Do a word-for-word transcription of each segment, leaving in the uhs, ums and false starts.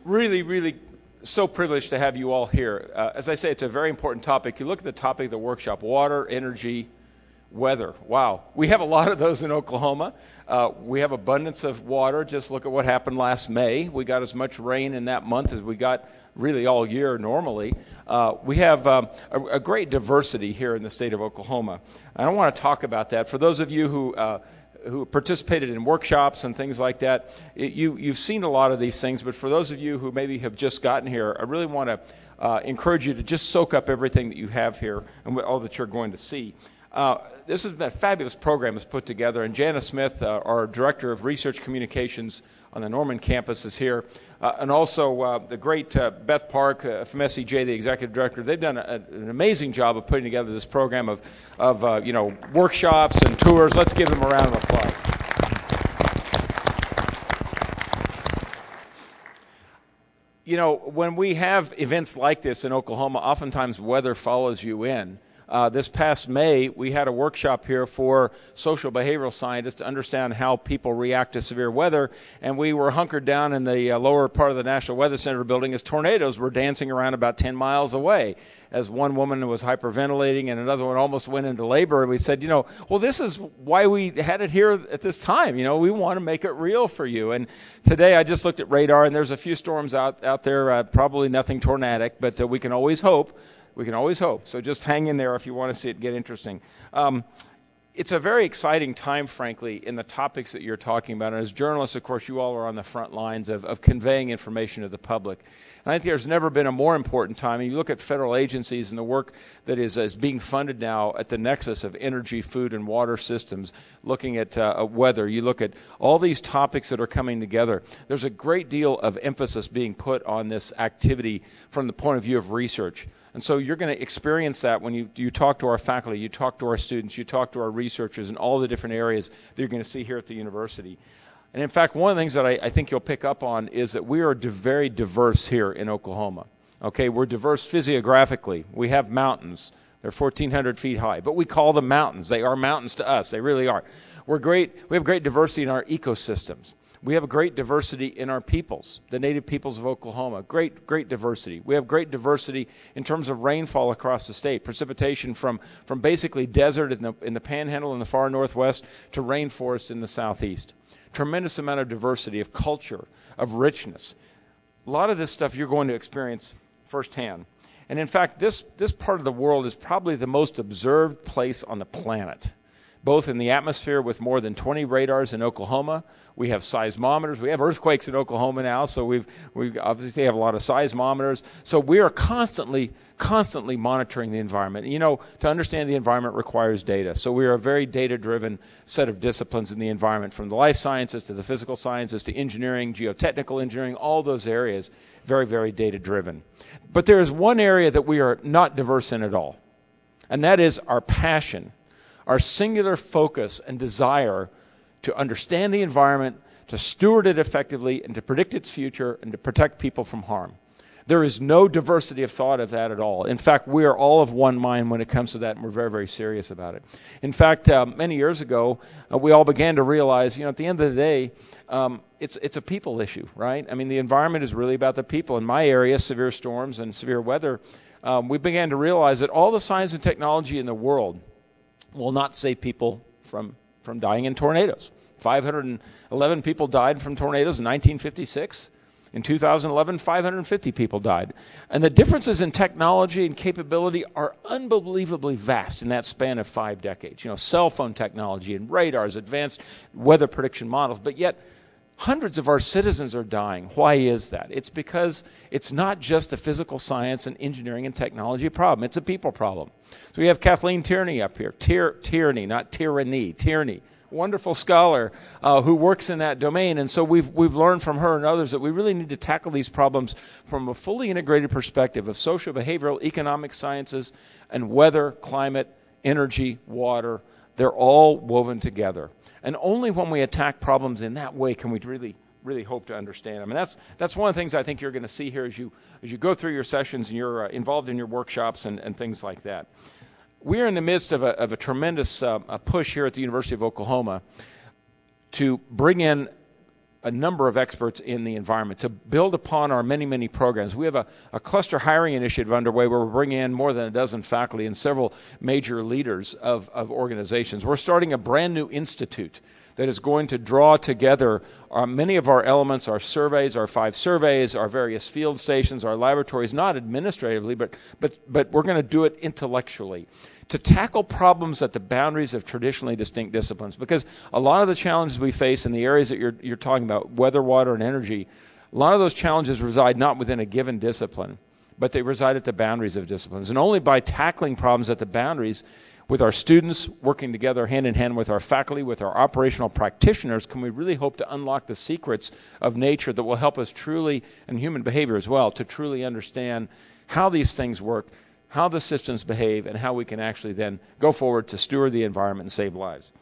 Really, really so privileged to have you all here. Uh, as I say, it's a very important topic. You look at the topic of the workshop, water, energy, weather. Wow. We have a lot of those in Oklahoma. Uh, we have abundance of water. Just look at what happened last May. We got as much rain in that month as we got really all year normally. Uh, we have um, a, a great diversity here in the state of Oklahoma. I don't want to talk about that. For those of you who uh, who participated in workshops and things like that, it, you, you've seen a lot of these things, but for those of you who maybe have just gotten here, I really want to uh, encourage you to just soak up everything that you have here and all that you're going to see. Uh, this has been a fabulous program that's put together, and Jana Smith, uh, our Director of Research Communications on the Norman campus, is here, uh, and also uh, the great uh, Beth Park uh, from S C J, the Executive Director. They've done a, an amazing job of putting together this program of, of uh, you know, workshops and tours. Let's give them a round of applause. You know, when we have events like this in Oklahoma, oftentimes weather follows you in. Uh, this past May, we had a workshop here for social behavioral scientists to understand how people react to severe weather, and we were hunkered down in the uh, lower part of the National Weather Center building as tornadoes were dancing around about ten miles away. As one woman was hyperventilating and another one almost went into labor, and we said, you know, well, this is why we had it here at this time. You know, we want to make it real for you. And today I just looked at radar, and there's a few storms out, out there, uh, probably nothing tornadic, but uh, we can always hope. We can always hope. So just hang in there if you want to see it get interesting. Um, it's a very exciting time, frankly, in the topics that you're talking about. And as journalists, of course, you all are on the front lines of, of conveying information to the public. And I think there's never been a more important time. And you look at federal agencies and the work that is, is being funded now at the nexus of energy, food, and water systems, looking at uh, weather. You look at all these topics that are coming together. There's a great deal of emphasis being put on this activity from the point of view of research. And so you're going to experience that when you, you talk to our faculty, you talk to our students, you talk to our researchers in all the different areas that you're going to see here at the university. And in fact, one of the things that I, I think you'll pick up on is that we are di- very diverse here in Oklahoma. Okay, we're diverse physiographically. We have mountains. They're fourteen hundred feet high, but we call them mountains. They are mountains to us. They really are. We're great. We have great diversity in our ecosystems. We have a great diversity in our peoples, the native peoples of Oklahoma. Great, great diversity. We have great diversity in terms of rainfall across the state, precipitation from, from basically desert in the, in the panhandle in the far northwest to rainforest in the southeast. Tremendous amount of diversity, of culture, of richness. A lot of this stuff you're going to experience firsthand. And in fact, this, this part of the world is probably the most observed place on the planet. Both in the atmosphere with more than twenty radars in Oklahoma. We have seismometers. We have earthquakes in Oklahoma now, so we've we obviously have a lot of seismometers. So we are constantly, constantly monitoring the environment. And, you know, to understand the environment requires data. So we are a very data-driven set of disciplines in the environment, from the life sciences to the physical sciences to engineering, geotechnical engineering, all those areas, very, very data-driven. But there is one area that we are not diverse in at all, and that is our passion. Our singular focus and desire to understand the environment, to steward it effectively, and to predict its future, and to protect people from harm. There is no diversity of thought of that at all. In fact, we are all of one mind when it comes to that, and we're very, very serious about it. In fact, uh, many years ago, uh, we all began to realize, you know, at the end of the day, um, it's it's a people issue, right? I mean, the environment is really about the people. In my area, severe storms and severe weather, um, we began to realize that all the science and technology in the world will not save people from, from dying in tornadoes. five hundred eleven people died from tornadoes in nineteen fifty-six. In two thousand eleven, five hundred fifty people died. And the differences in technology and capability are unbelievably vast in that span of five decades. You know, cell phone technology and radars, advanced weather prediction models, but yet hundreds of our citizens are dying. Why is that? It's because it's not just a physical science and engineering and technology problem. It's a people problem. So we have Kathleen Tierney up here. Tier, Tierney, not tyranny. Tierney. Wonderful scholar uh, who works in that domain. And so we've we've learned from her and others that we really need to tackle these problems from a fully integrated perspective of social, behavioral, economic sciences, and weather, climate, energy, water. They're all woven together. And only when we attack problems in that way can we really, really hope to understand them. And that's that's one of the things I think you're going to see here as you as you go through your sessions and you're uh, involved in your workshops and, and things like that. We're in the midst of a, of a tremendous uh, a push here at the University of Oklahoma to bring in a number of experts in the environment to build upon our many, many programs. We have a, a cluster hiring initiative underway where we're bringing in more than a dozen faculty and several major leaders of, of organizations. We're starting a brand new institute that is going to draw together our, many of our elements, our surveys, our five surveys, our various field stations, our laboratories, not administratively, but, but, but we're going to do it intellectually, to tackle problems at the boundaries of traditionally distinct disciplines. Because a lot of the challenges we face in the areas that you're, you're talking about, weather, water, and energy, a lot of those challenges reside not within a given discipline, but they reside at the boundaries of disciplines. And only by tackling problems at the boundaries with our students, working together hand in hand with our faculty, with our operational practitioners, can we really hope to unlock the secrets of nature that will help us truly, and human behavior as well, to truly understand how these things work, how the systems behave, and how we can actually then go forward to steward the environment and save lives.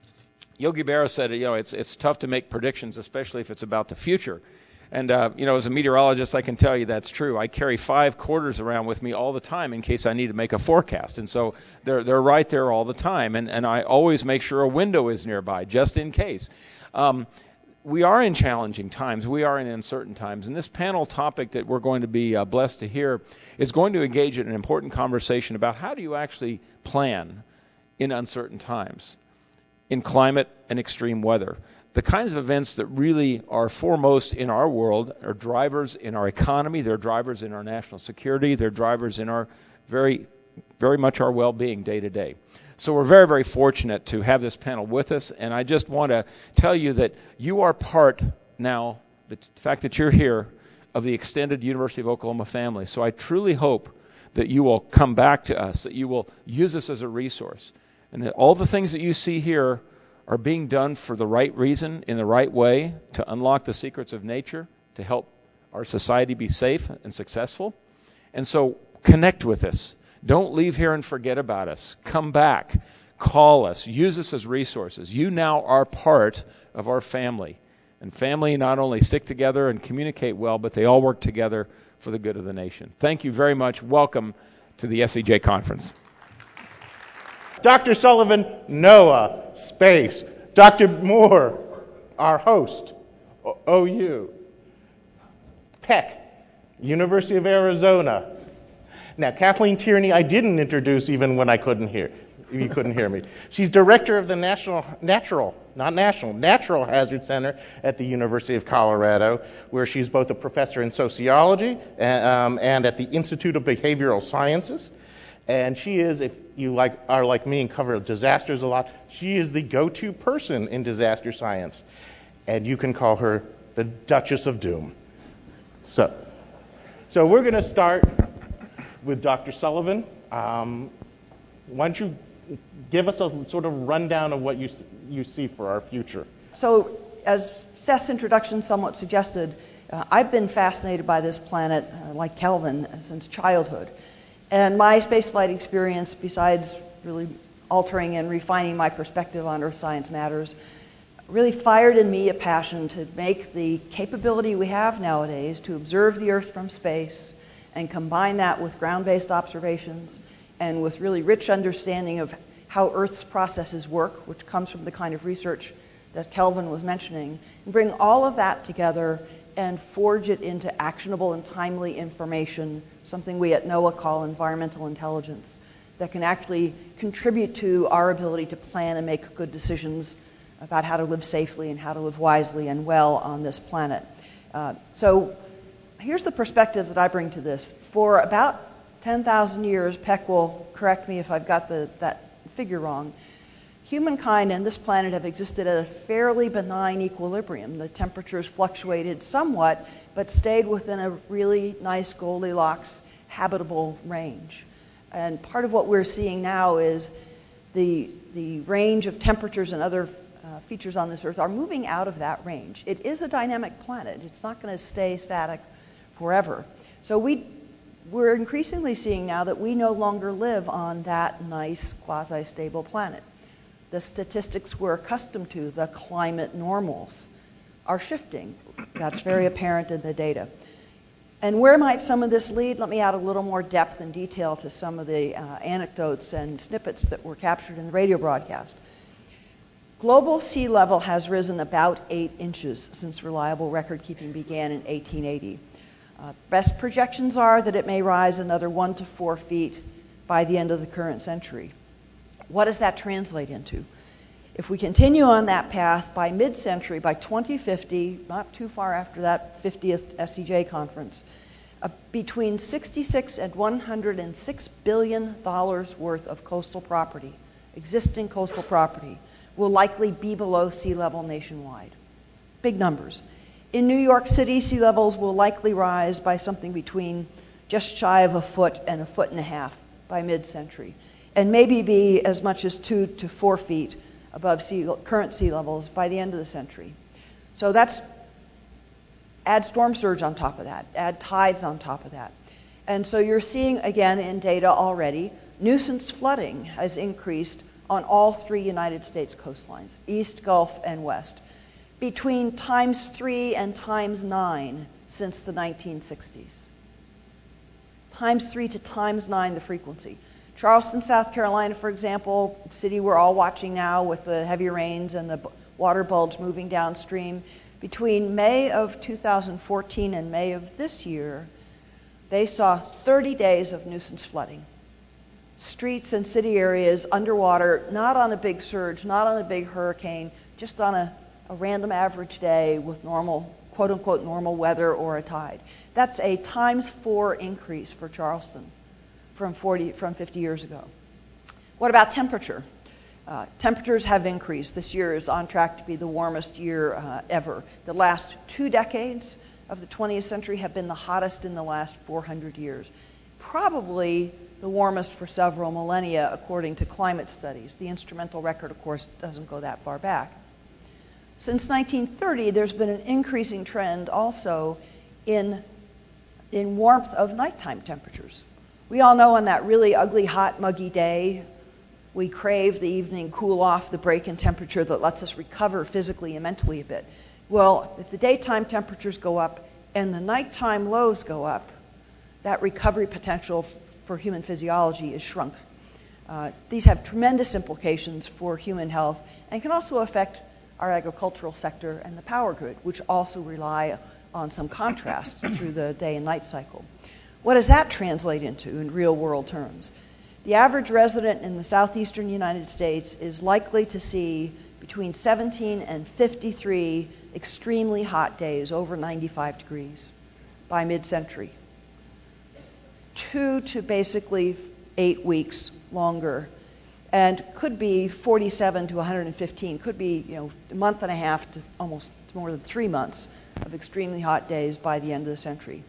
Yogi Berra said, you know, it's it's tough to make predictions, especially if it's about the future. And, uh, you know, as a meteorologist, I can tell you that's true. I carry five quarters around with me all the time in case I need to make a forecast. And so they're they're right there all the time. And, and I always make sure a window is nearby, just in case. Um, we are in challenging times. We are in uncertain times. And this panel topic that we're going to be uh, blessed to hear is going to engage in an important conversation about how do you actually plan in uncertain times, in climate and extreme weather. The kinds of events that really are foremost in our world are drivers in our economy, they're drivers in our national security, they're drivers in our very, very much our well-being day to day. So we're very, very fortunate to have this panel with us, and I just want to tell you that you are part now, the fact that you're here, of the extended University of Oklahoma family. So I truly hope that you will come back to us, that you will use us as a resource, and that all the things that you see here are being done for the right reason, in the right way, to unlock the secrets of nature, to help our society be safe and successful. And so connect with us. Don't leave here and forget about us. Come back. Call us. Use us as resources. You now are part of our family. And family not only stick together and communicate well, but they all work together for the good of the nation. Thank you very much. Welcome to the S E J Conference. Doctor Sullivan, NOAA, space. Doctor Moore, our host, O U. Peck, University of Arizona. Now, Kathleen Tierney, I didn't introduce even when I couldn't hear. You couldn't hear me. She's director of the National Natural, not National, Natural Hazard Center at the University of Colorado, where she's both a professor in sociology and, um, and at the Institute of Behavioral Sciences. And she is, if you like are like me and cover disasters a lot, she is the go-to person in disaster science. And you can call her the Duchess of Doom. So, so we're going to start with Doctor Sullivan. Um, why don't you give us a sort of rundown of what you you see for our future? So, as Seth's introduction somewhat suggested, uh, I've been fascinated by this planet, uh, like Kelvin, since childhood. And my spaceflight experience, besides really altering and refining my perspective on Earth science matters, really fired in me a passion to make the capability we have nowadays to observe the Earth from space and combine that with ground-based observations and with really rich understanding of how Earth's processes work, which comes from the kind of research that Kelvin was mentioning, and bring all of that together and forge it into actionable and timely information, something we at NOAA call environmental intelligence, that can actually contribute to our ability to plan and make good decisions about how to live safely and how to live wisely and well on this planet. Uh, so here's the perspective that I bring to this. For about ten thousand years, Peck will correct me if I've got the, that figure wrong, humankind and this planet have existed at a fairly benign equilibrium. The temperatures fluctuated somewhat, but stayed within a really nice Goldilocks habitable range. And part of what we're seeing now is the, the range of temperatures and other uh, features on this Earth are moving out of that range. It is a dynamic planet. It's not going to stay static forever. So we, we're increasingly seeing now that we no longer live on that nice quasi-stable planet. The statistics we're accustomed to, the climate normals, are shifting. That's very apparent in the data. And where might some of this lead? Let me add a little more depth and detail to some of the uh, anecdotes and snippets that were captured in the radio broadcast. Global sea level has risen about eight inches since reliable record keeping began in eighteen eighty. Uh, best projections are that it may rise another one to four feet by the end of the current century. What does that translate into? If we continue on that path, by mid-century, by twenty fifty, not too far after that fiftieth S C J conference, uh, between sixty-six and one hundred six billion dollars worth of coastal property, existing coastal property, will likely be below sea level nationwide. Big numbers. In New York City, sea levels will likely rise by something between just shy of a foot and a foot and a half by mid-century, and maybe be as much as two to four feet above sea, current sea levels by the end of the century. So that's, add storm surge on top of that, add tides on top of that. And so you're seeing, again, in data already, nuisance flooding has increased on all three United States coastlines, east, Gulf, and west, between times three and times nine since the nineteen sixties. Times three to times nine the frequency. Charleston, South Carolina, for example, city we're all watching now with the heavy rains and the water bulge moving downstream. Between May of two thousand fourteen and May of this year, they saw thirty days of nuisance flooding. Streets and city areas underwater, not on a big surge, not on a big hurricane, just on a, a random average day with normal, quote unquote, normal weather or a tide. That's a times four increase for Charleston from forty, from fifty years ago. What about temperature? Uh, temperatures have increased. This year is on track to be the warmest year uh, ever. The last two decades of the twentieth century have been the hottest in the last four hundred years. Probably the warmest for several millennia, according to climate studies. The instrumental record, of course, doesn't go that far back. Since nineteen thirty, there's been an increasing trend also in, in warmth of nighttime temperatures. We all know on that really ugly, hot, muggy day, we crave the evening cool off, the break in temperature that lets us recover physically and mentally a bit. Well, if the daytime temperatures go up and the nighttime lows go up, that recovery potential for human physiology is shrunk. Uh, these have tremendous implications for human health and can also affect our agricultural sector and the power grid, which also rely on some contrast through the day and night cycle. What does that translate into in real world terms? The average resident in the southeastern United States is likely to see between seventeen and fifty-three extremely hot days over ninety-five degrees by mid-century. Two to basically eight weeks longer, and could be forty-seven to one hundred fifteen, could be, you know, a month and a half to almost more than three months of extremely hot days by the end of the century.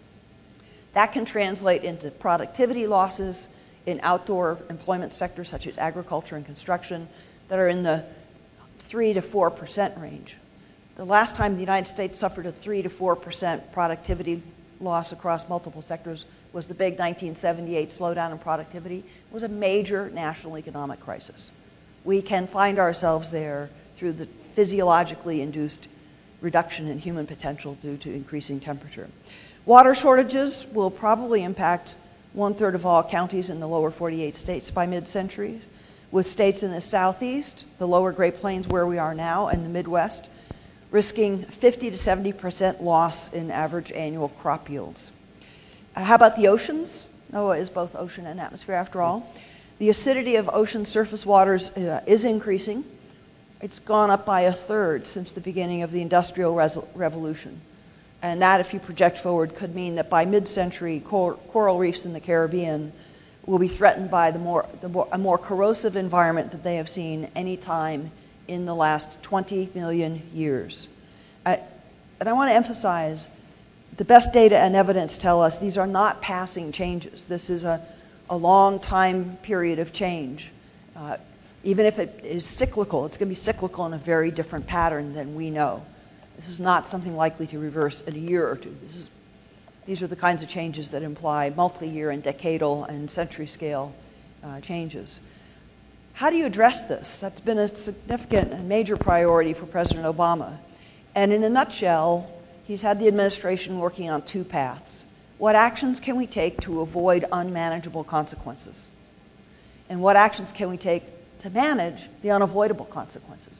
That can translate into productivity losses in outdoor employment sectors such as agriculture and construction that are in the three to four percent range. The last time the United States suffered a three to four percent productivity loss across multiple sectors was the big nineteen seventy-eight slowdown in productivity. It was a major national economic crisis. We can find ourselves there through the physiologically induced reduction in human potential due to increasing temperature. Water shortages will probably impact one-third of all counties in the lower forty-eight states by mid-century, with states in the southeast, the lower Great Plains where we are now, and the Midwest, risking fifty to seventy percent loss in average annual crop yields. Uh, how about the oceans? NOAA is both ocean and atmosphere after all. The acidity of ocean surface waters uh, is increasing. It's gone up by a third since the beginning of the Industrial Res- Revolution. And that, if you project forward, could mean that by mid-century, cor- coral reefs in the Caribbean will be threatened by the more, the more, a more corrosive environment that they have seen any time in the last twenty million years. Uh, and I want to emphasize, the best data and evidence tell us these are not passing changes. This is a, a long time period of change. Uh, even if it is cyclical, it's going to be cyclical in a very different pattern than we know. This is not something likely to reverse in a year or two. This is, these are the kinds of changes that imply multi-year and decadal and century-scale uh, changes. How do you address this? That's been a significant and major priority for President Obama. And in a nutshell, he's had the administration working on two paths. What actions can we take to avoid unmanageable consequences? And what actions can we take to manage the unavoidable consequences?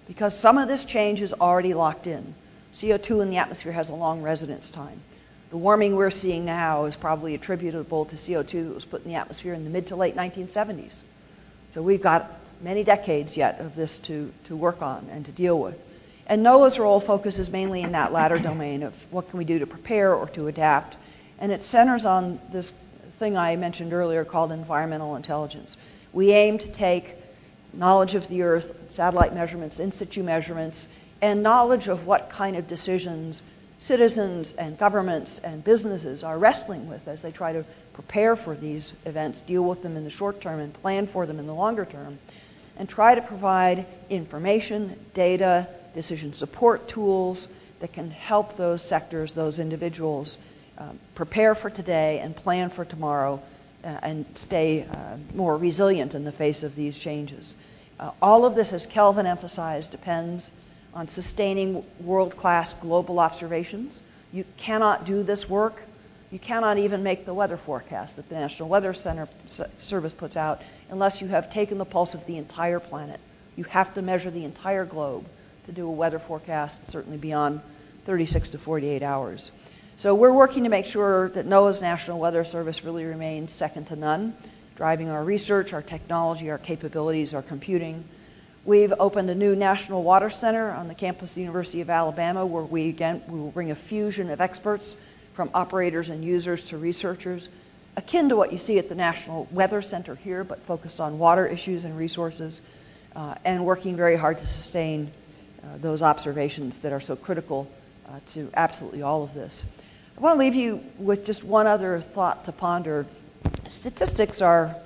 because some of this change is already locked in. C O two in the atmosphere has a long residence time. The warming we're seeing now is probably attributable to C O two that was put in the atmosphere in the mid to late nineteen seventies. So we've got many decades yet of this to, to work on and to deal with. And NOAA's role focuses mainly in that latter domain of what can we do to prepare or to adapt. And it centers on this thing I mentioned earlier called environmental intelligence. We aim to take knowledge of the Earth, satellite measurements, in situ measurements, and knowledge of what kind of decisions citizens and governments and businesses are wrestling with as they try to prepare for these events, deal with them in the short term and plan for them in the longer term, and try to provide information, data, decision support tools that can help those sectors, those individuals, um, prepare for today and plan for tomorrow uh, and stay uh, more resilient in the face of these changes. Uh, all of this, as Kelvin emphasized, depends on sustaining world-class global observations. You cannot do this work. You cannot even make the weather forecast that the National Weather Center Service puts out unless you have taken the pulse of the entire planet. You have to measure the entire globe to do a weather forecast, certainly beyond thirty-six to forty-eight hours. So we're working to make sure that NOAA's National Weather Service really remains second to none, driving our research, our technology, our capabilities, our computing. We've opened a new National Water Center on the campus of the University of Alabama, where we, again, we will bring a fusion of experts from operators and users to researchers, akin to what you see at the National Weather Center here, but focused on water issues and resources, uh, and working very hard to sustain uh, those observations that are so critical uh, to absolutely all of this. I want to leave you with just one other thought to ponder. Statistics are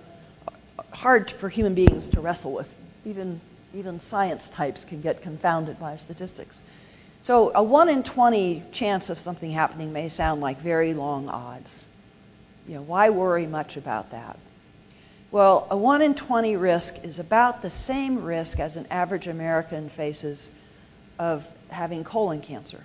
hard for human beings to wrestle with. Even, even science types can get confounded by statistics. So a one in twenty chance of something happening may sound like very long odds. You know, why worry much about that? Well, a one in twenty risk is about the same risk as an average American faces of having colon cancer.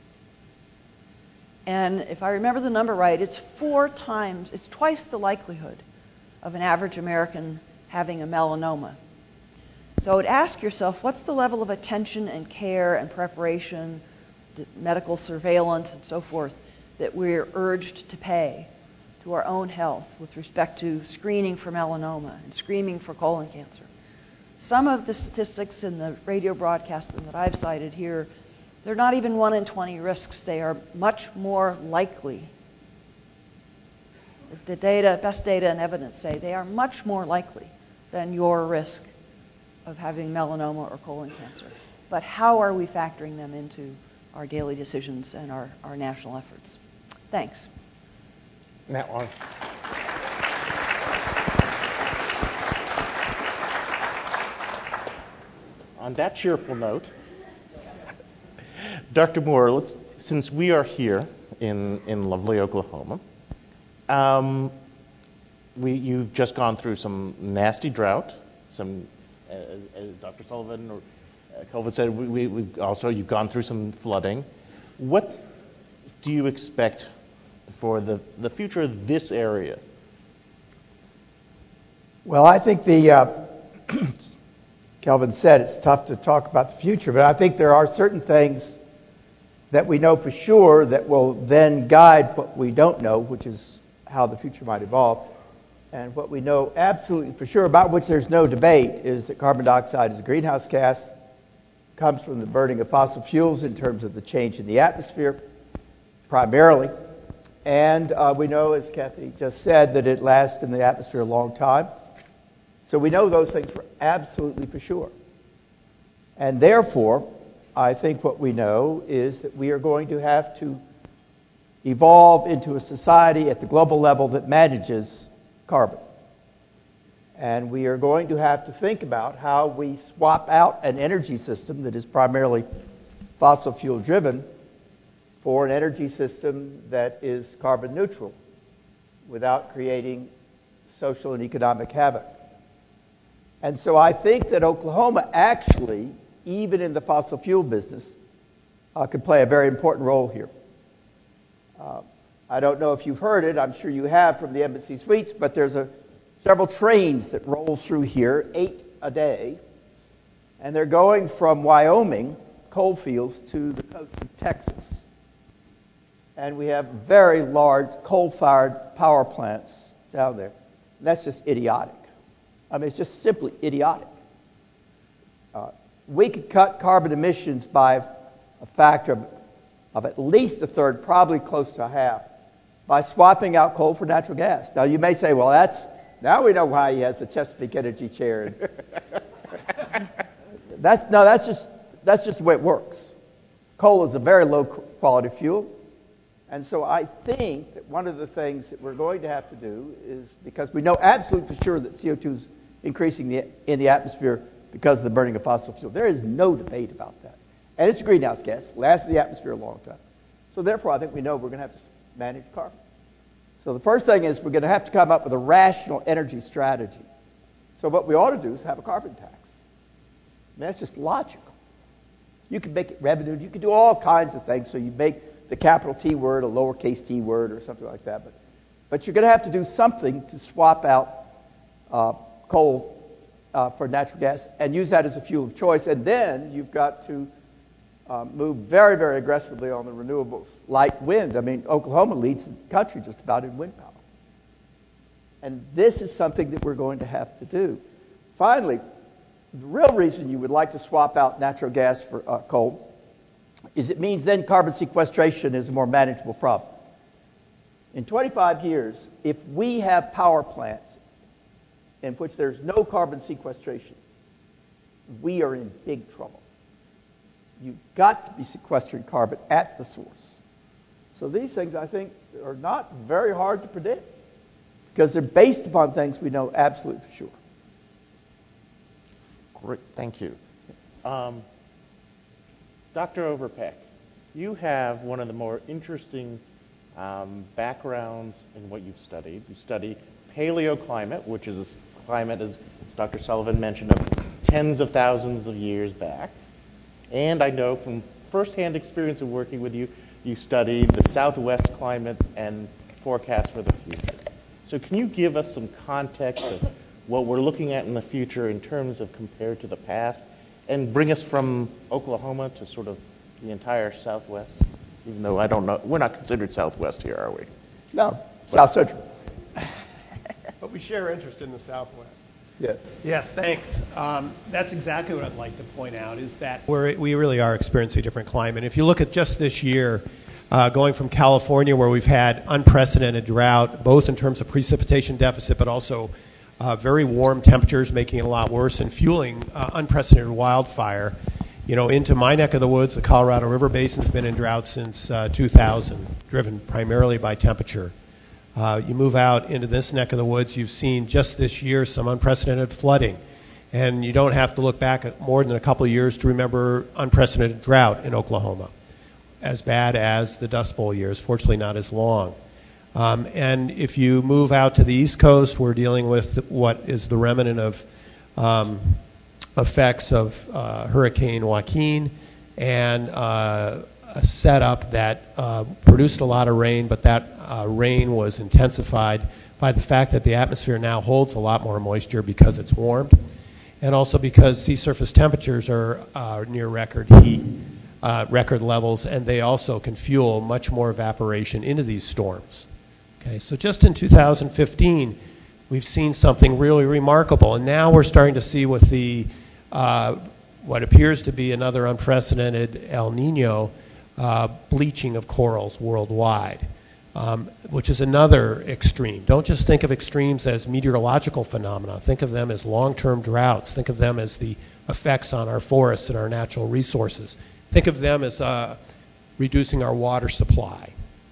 And if I remember the number right, it's four times, it's twice the likelihood of an average American having a melanoma. So I would ask yourself, what's the level of attention and care and preparation, medical surveillance and so forth, that we're urged to pay to our own health with respect to screening for melanoma and screening for colon cancer? Some of the statistics in the radio broadcast that I've cited here, they're not even one in twenty risks. They are much more likely. The data, best data and evidence say they are much more likely than your risk of having melanoma or colon cancer. But how are we factoring them into our daily decisions and our, our national efforts? Thanks. Now on. On that cheerful note, Doctor Moore, let's, since we are here in, in lovely Oklahoma, um, we, you've just gone through some nasty drought, some, uh, as Doctor Sullivan or uh, Kelvin said, we, we, we've also, you've gone through some flooding. What do you expect for the, the future of this area? Well, I think the, uh, Kelvin said it's tough to talk about the future, but I think there are certain things that we know for sure that will then guide what we don't know, which is how the future might evolve. And what we know absolutely for sure, about which there's no debate, is that carbon dioxide is a greenhouse gas, comes from the burning of fossil fuels in terms of the change in the atmosphere, primarily. And uh, we know, as Kathy just said, that it lasts in the atmosphere a long time. So we know those things for absolutely for sure. And therefore, I think what we know is that we are going to have to evolve into a society at the global level that manages carbon. And we are going to have to think about how we swap out an energy system that is primarily fossil fuel driven for an energy system that is carbon neutral without creating social and economic havoc. And so I think that Oklahoma actually, even in the fossil fuel business, uh, could play a very important role here. Uh, I don't know if you've heard it, I'm sure you have from the Embassy Suites, but there's a, several trains that roll through here, eight a day, And they're going from Wyoming coal fields to the coast of Texas. And we have very large coal-fired power plants down there. And that's just idiotic. I mean, it's just simply idiotic. Uh, we could cut carbon emissions by a factor of, of at least a third, probably close to a half, by swapping out coal for natural gas. Now, you may say, well, that's, now we know why he has the Chesapeake Energy chair. that's, no, that's just, that's just the way it works. Coal is a very low-quality fuel. And so I think that one of the things that we're going to have to do is, because we know absolutely for sure that C O two is increasing the, in the atmosphere because of the burning of fossil fuel. There is no debate about that. And it's a greenhouse gas. It lasts in the atmosphere a long time. So therefore, I think we know we're going to have to manage carbon. So the first thing is we're going to have to come up with a rational energy strategy. So what we ought to do is have a carbon tax. I mean, that's just logical. You can make it revenue. You can do all kinds of things. So you make the capital T word a lowercase t word or something like that. But, but you're going to have to do something to swap out uh, coal uh, for natural gas and use that as a fuel of choice. And then you've got to uh, move very, very aggressively on the renewables, like wind. I mean, Oklahoma leads the country just about in wind power. And this is something that we're going to have to do. Finally, the real reason you would like to swap out natural gas for uh, coal is it means then carbon sequestration is a more manageable problem. In twenty-five years, if we have power plants in which there's no carbon sequestration, we are in big trouble. You've got to be sequestering carbon at the source. So these things, I think, are not very hard to predict because they're based upon things we know absolutely for sure. Great, thank you. Um, Doctor Overpeck, you have one of the more interesting um, backgrounds in what you've studied. You study paleoclimate, which is a climate, as Doctor Sullivan mentioned, of tens of thousands of years back. And I know from firsthand experience of working with you, you studied the Southwest climate and forecast for the future. So can you give us some context of what we're looking at in the future in terms of compared to the past, and bring us from Oklahoma to sort of the entire Southwest? Even though I don't know, we're not considered Southwest here, are we? No, South Central. But we share interest in the Southwest. Yes. Yes, thanks. Um, that's exactly what I'd like to point out, is that we're, we really are experiencing a different climate. If you look at just this year, uh, going from California, where we've had unprecedented drought, both in terms of precipitation deficit, but also uh, very warm temperatures, making it a lot worse, and fueling uh, unprecedented wildfire. You know, into my neck of the woods, the Colorado River Basin's been in drought since uh, two thousand, driven primarily by temperature. Uh, you move out into this neck of the woods, you've seen just this year some unprecedented flooding. And you don't have to look back more than a couple of years to remember unprecedented drought in Oklahoma, as bad as the Dust Bowl years, fortunately not as long. Um, and if you move out to the East Coast, we're dealing with what is the remnant of um, effects of uh, Hurricane Joaquin and uh, a setup that uh, produced a lot of rain, but that uh, rain was intensified by the fact that the atmosphere now holds a lot more moisture because it's warmed, and also because sea surface temperatures are uh, near record heat, uh, record levels, and they also can fuel much more evaporation into these storms. Okay, so just in two thousand fifteen, we've seen something really remarkable, and now we're starting to see with the uh, what appears to be another unprecedented El Nino uh, bleaching of corals worldwide, um, which is another extreme. Don't just think of extremes as meteorological phenomena. Think of them as long-term droughts. Think of them as the effects on our forests and our natural resources. Think of them as uh, reducing our water supply.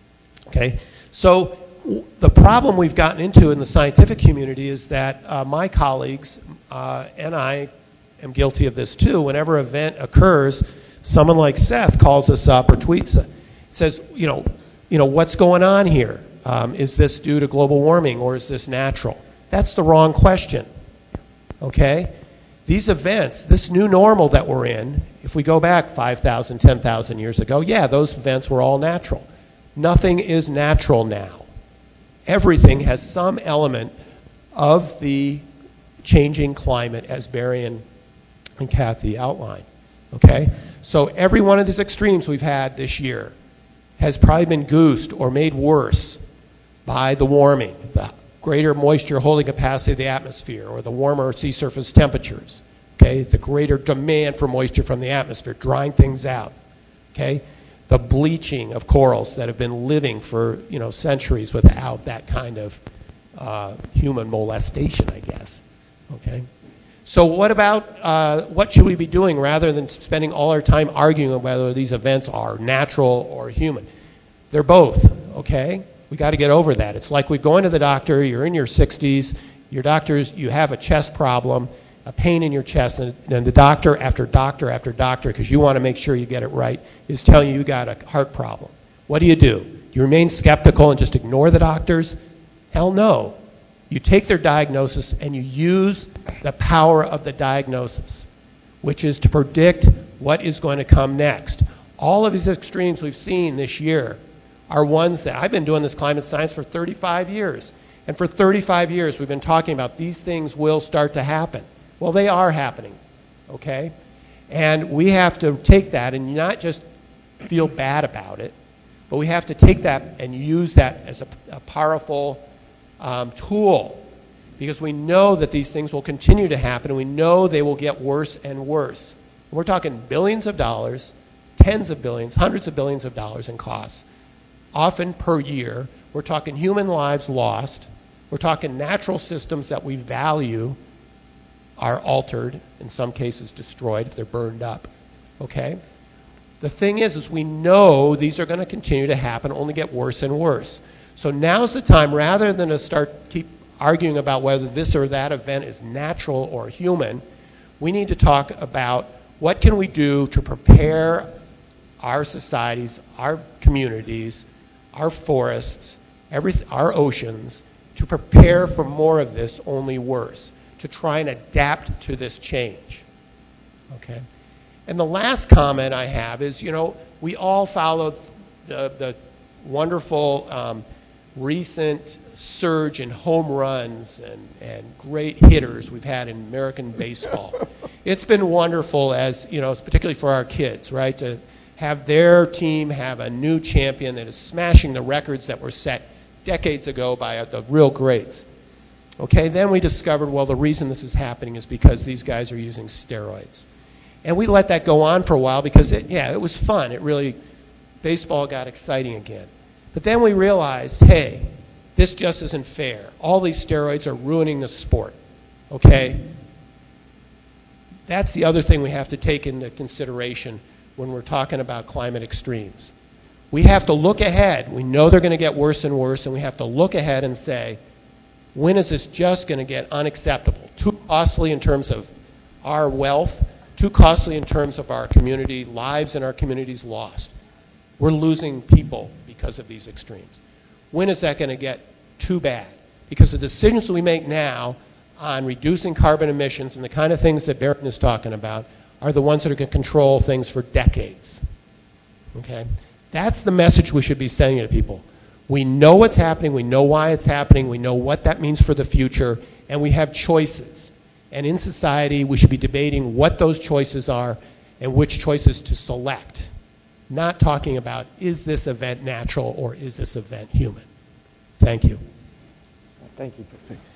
Okay, so the problem we've gotten into in the scientific community is that uh, my colleagues uh, and I am guilty of this too. Whenever an event occurs, someone like Seth calls us up or tweets, says, you know, you know, what's going on here? Um, is this due to global warming or is this natural? That's the wrong question. Okay? These events, this new normal that we're in, if we go back five thousand, ten thousand years ago, yeah, those events were all natural. Nothing is natural now. Everything has some element of the changing climate, as Barry and and Kathy outlined. Okay? So every one of these extremes we've had this year has probably been goosed or made worse by the warming, the greater moisture holding capacity of the atmosphere, or the warmer sea surface temperatures. Okay? The greater demand for moisture from the atmosphere, drying things out. Okay? The bleaching of corals that have been living for, you know, centuries without that kind of uh, human molestation, I guess. Okay? So what about, uh, what should we be doing rather than spending all our time arguing whether these events are natural or human? They're both, okay? We got to get over that. It's like we go into the doctor, you're in your sixties, your doctor's, you have a chest problem, a pain in your chest, and, and the doctor after doctor after doctor, because you want to make sure you get it right, is telling you you got a heart problem. What do you do? Do you remain skeptical and just ignore the doctors? Hell no. You take their diagnosis and you use the power of the diagnosis, which is to predict what is going to come next. All of these extremes we've seen this year are ones that I've been doing this climate science for thirty-five years. And for thirty-five years we've been talking about these things will start to happen. Well, they are happening, okay? And we have to take that and not just feel bad about it, but we have to take that and use that as a, a powerful Um, tool, because we know that these things will continue to happen, and we know they will get worse and worse. We're talking billions of dollars, tens of billions, hundreds of billions of dollars in costs, often per year. We're talking human lives lost. We're talking natural systems that we value are altered, in some cases destroyed if they're burned up. Okay? The thing is, is we know these are going to continue to happen, only get worse and worse. So now's the time, rather than to start keep arguing about whether this or that event is natural or human, we need to talk about what can we do to prepare our societies, our communities, our forests, every, our oceans, to prepare for more of this, only worse, to try and adapt to this change. Okay? And the last comment I have is, you know, we all followed the, the wonderful um, recent surge in home runs and, and great hitters we've had in American baseball. It's been wonderful, as, you know, particularly for our kids, right, to have their team have a new champion that is smashing the records that were set decades ago by the real greats. Okay, then we discovered, well, the reason this is happening is because these guys are using steroids. And we let that go on for a while because, it, yeah, it was fun. It really, baseball got exciting again. But then we realized, hey, this just isn't fair. All these steroids are ruining the sport, okay? That's the other thing we have to take into consideration when we're talking about climate extremes. We have to look ahead. We know they're going to get worse and worse, and we have to look ahead and say, when is this just going to get unacceptable? Too costly in terms of our wealth, too costly in terms of our community, lives in our communities lost. We're losing people because of these extremes. When is that going to get too bad? Because the decisions we make now on reducing carbon emissions and the kind of things that Barron is talking about are the ones that are going to control things for decades. Okay? That's the message we should be sending to people. We know what's happening, we know why it's happening, we know what that means for the future, and we have choices. And in society, we should be debating what those choices are and which choices to select. Not talking about, is this event natural or is this event human? Thank you. Thank you.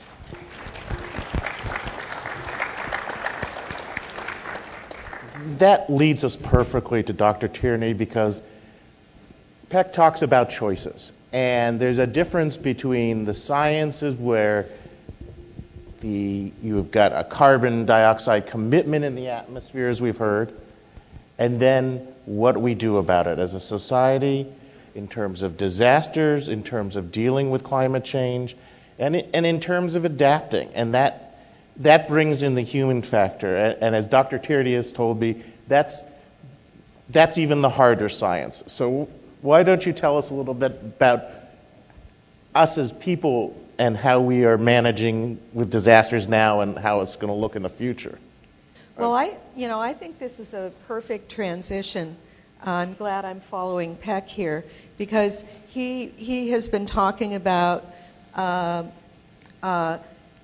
That leads us perfectly to Doctor Tierney, because Peck talks about choices. And there's a difference between the sciences where the, you've got a carbon dioxide commitment in the atmosphere, as we've heard, and then what we do about it as a society in terms of disasters, in terms of dealing with climate change, and, and in terms of adapting. And that, that brings in the human factor. And, and as Doctor Tierney has told me, that's, that's even the harder science. So why don't you tell us a little bit about us as people and how we are managing with disasters now and how it's going to look in the future? Well, I, you know, I think this is a perfect transition. Uh, I'm glad I'm following Peck here, because he he has been talking about uh, uh,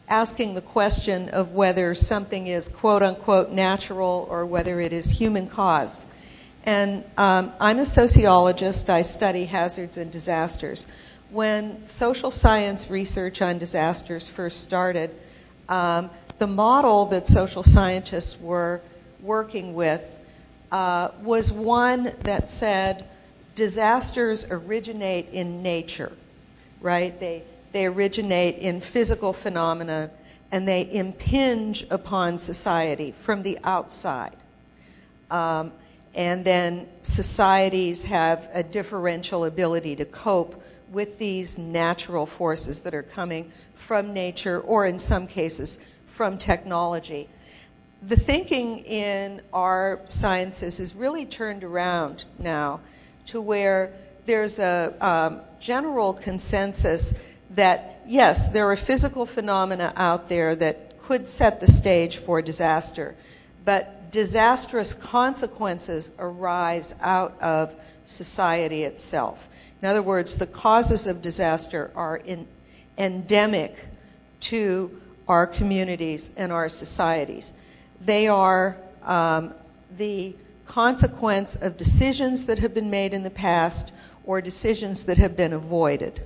asking the question of whether something is quote-unquote natural or whether it is human-caused. And um, I'm a sociologist. I study hazards and disasters. When social science research on disasters first started, um, the model that social scientists were working with uh, was one that said disasters originate in nature, right? They, they originate in physical phenomena, and they impinge upon society from the outside. Um, and then societies have a differential ability to cope with these natural forces that are coming from nature, or in some cases, from technology. The thinking in our sciences is really turned around now to where there's a um, general consensus that, yes, there are physical phenomena out there that could set the stage for disaster, but disastrous consequences arise out of society itself. In other words, the causes of disaster are in, endemic to our communities and our societies. They are um, the consequence of decisions that have been made in the past or decisions that have been avoided.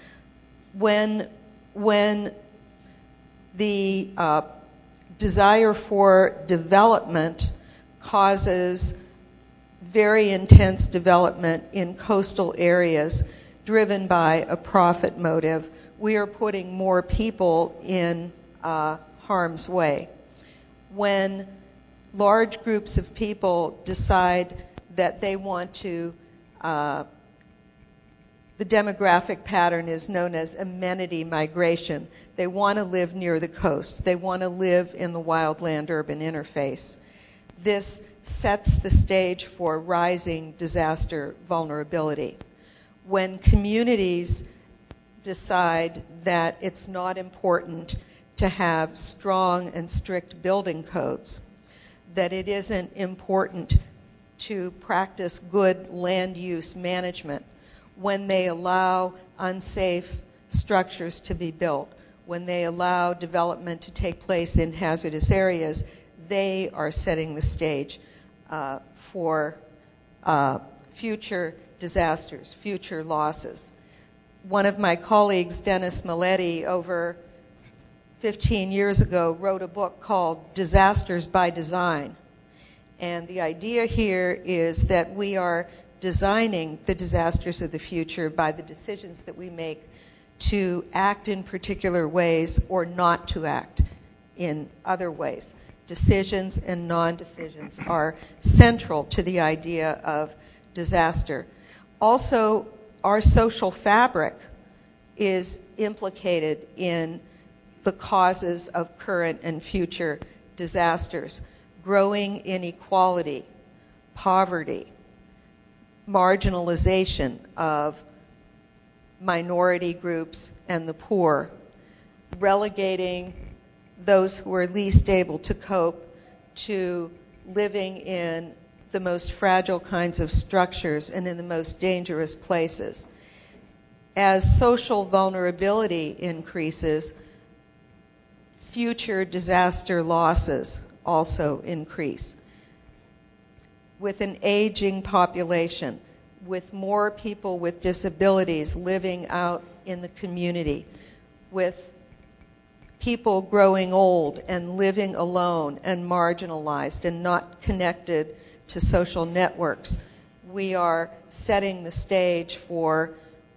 When, when the uh, desire for development causes very intense development in coastal areas driven by a profit motive, we are putting more people in uh, harm's way. When large groups of people decide that they want to, uh, the demographic pattern is known as amenity migration. They want to live near the coast. They want to live in the wildland-urban interface. This sets the stage for rising disaster vulnerability. When communities decide that it's not important to have strong and strict building codes, that it isn't important to practice good land use management, when they allow unsafe structures to be built, when they allow development to take place in hazardous areas, they are setting the stage uh, for uh, future disasters, future losses. One of my colleagues, Dennis Maletti, over fifteen years ago, wrote a book called Disasters by Design. And the idea here is that we are designing the disasters of the future by the decisions that we make to act in particular ways or not to act in other ways. Decisions and non-decisions are central to the idea of disaster. Also, our social fabric is implicated in the causes of current and future disasters. Growing inequality, poverty, marginalization of minority groups and the poor, relegating those who are least able to cope to living in the most fragile kinds of structures and in the most dangerous places. As social vulnerability increases, future disaster losses also increase. With an aging population, with more people with disabilities living out in the community, with people growing old and living alone and marginalized and not connected to social networks, we are setting the stage for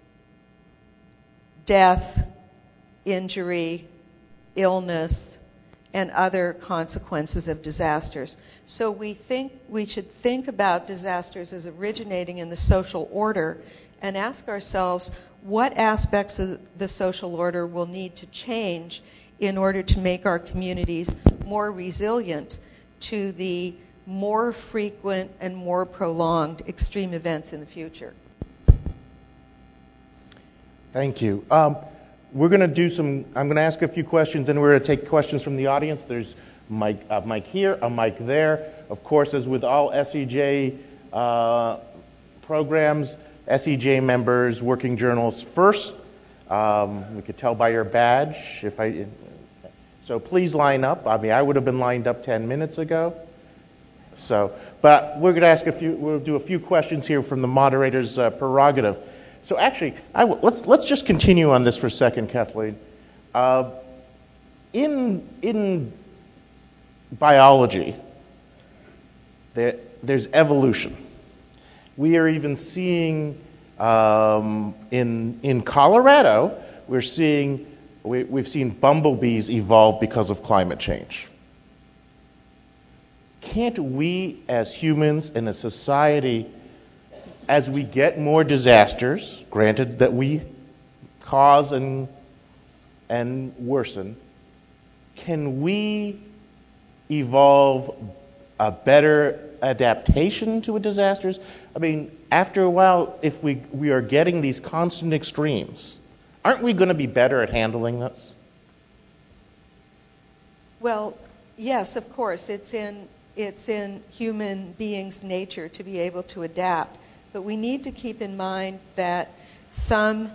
death, injury, illness, and other consequences of disasters. So we think we should think about disasters as originating in the social order and ask ourselves what aspects of the social order will need to change in order to make our communities more resilient to the more frequent and more prolonged extreme events in the future. Thank you. Um, we're going to do some, I'm going to ask a few questions, and we're going to take questions from the audience. There's a mic, a mic here, a mic there. Of course, as with all S E J uh, programs, S E J members, working journalists first. Um, we could tell by your badge. If I, So please line up. I mean, I would have been lined up ten minutes ago. So, but we're going to ask a few, we'll do a few questions here from the moderator's uh, prerogative. So actually, I w- let's, let's just continue on this for a second, Kathleen. Uh, in, in biology, there, there's evolution. We are even seeing, um, in, in Colorado, we're seeing, we, we've seen bumblebees evolve because of climate change. Can't we, as humans in a society, as we get more disasters, granted that we cause and, and worsen, can we evolve a better adaptation to a disasters? I mean, after a while, if we, we are getting these constant extremes, aren't we going to be better at handling this? Well, yes, of course. It's in it's in human beings' nature to be able to adapt. But we need to keep in mind that some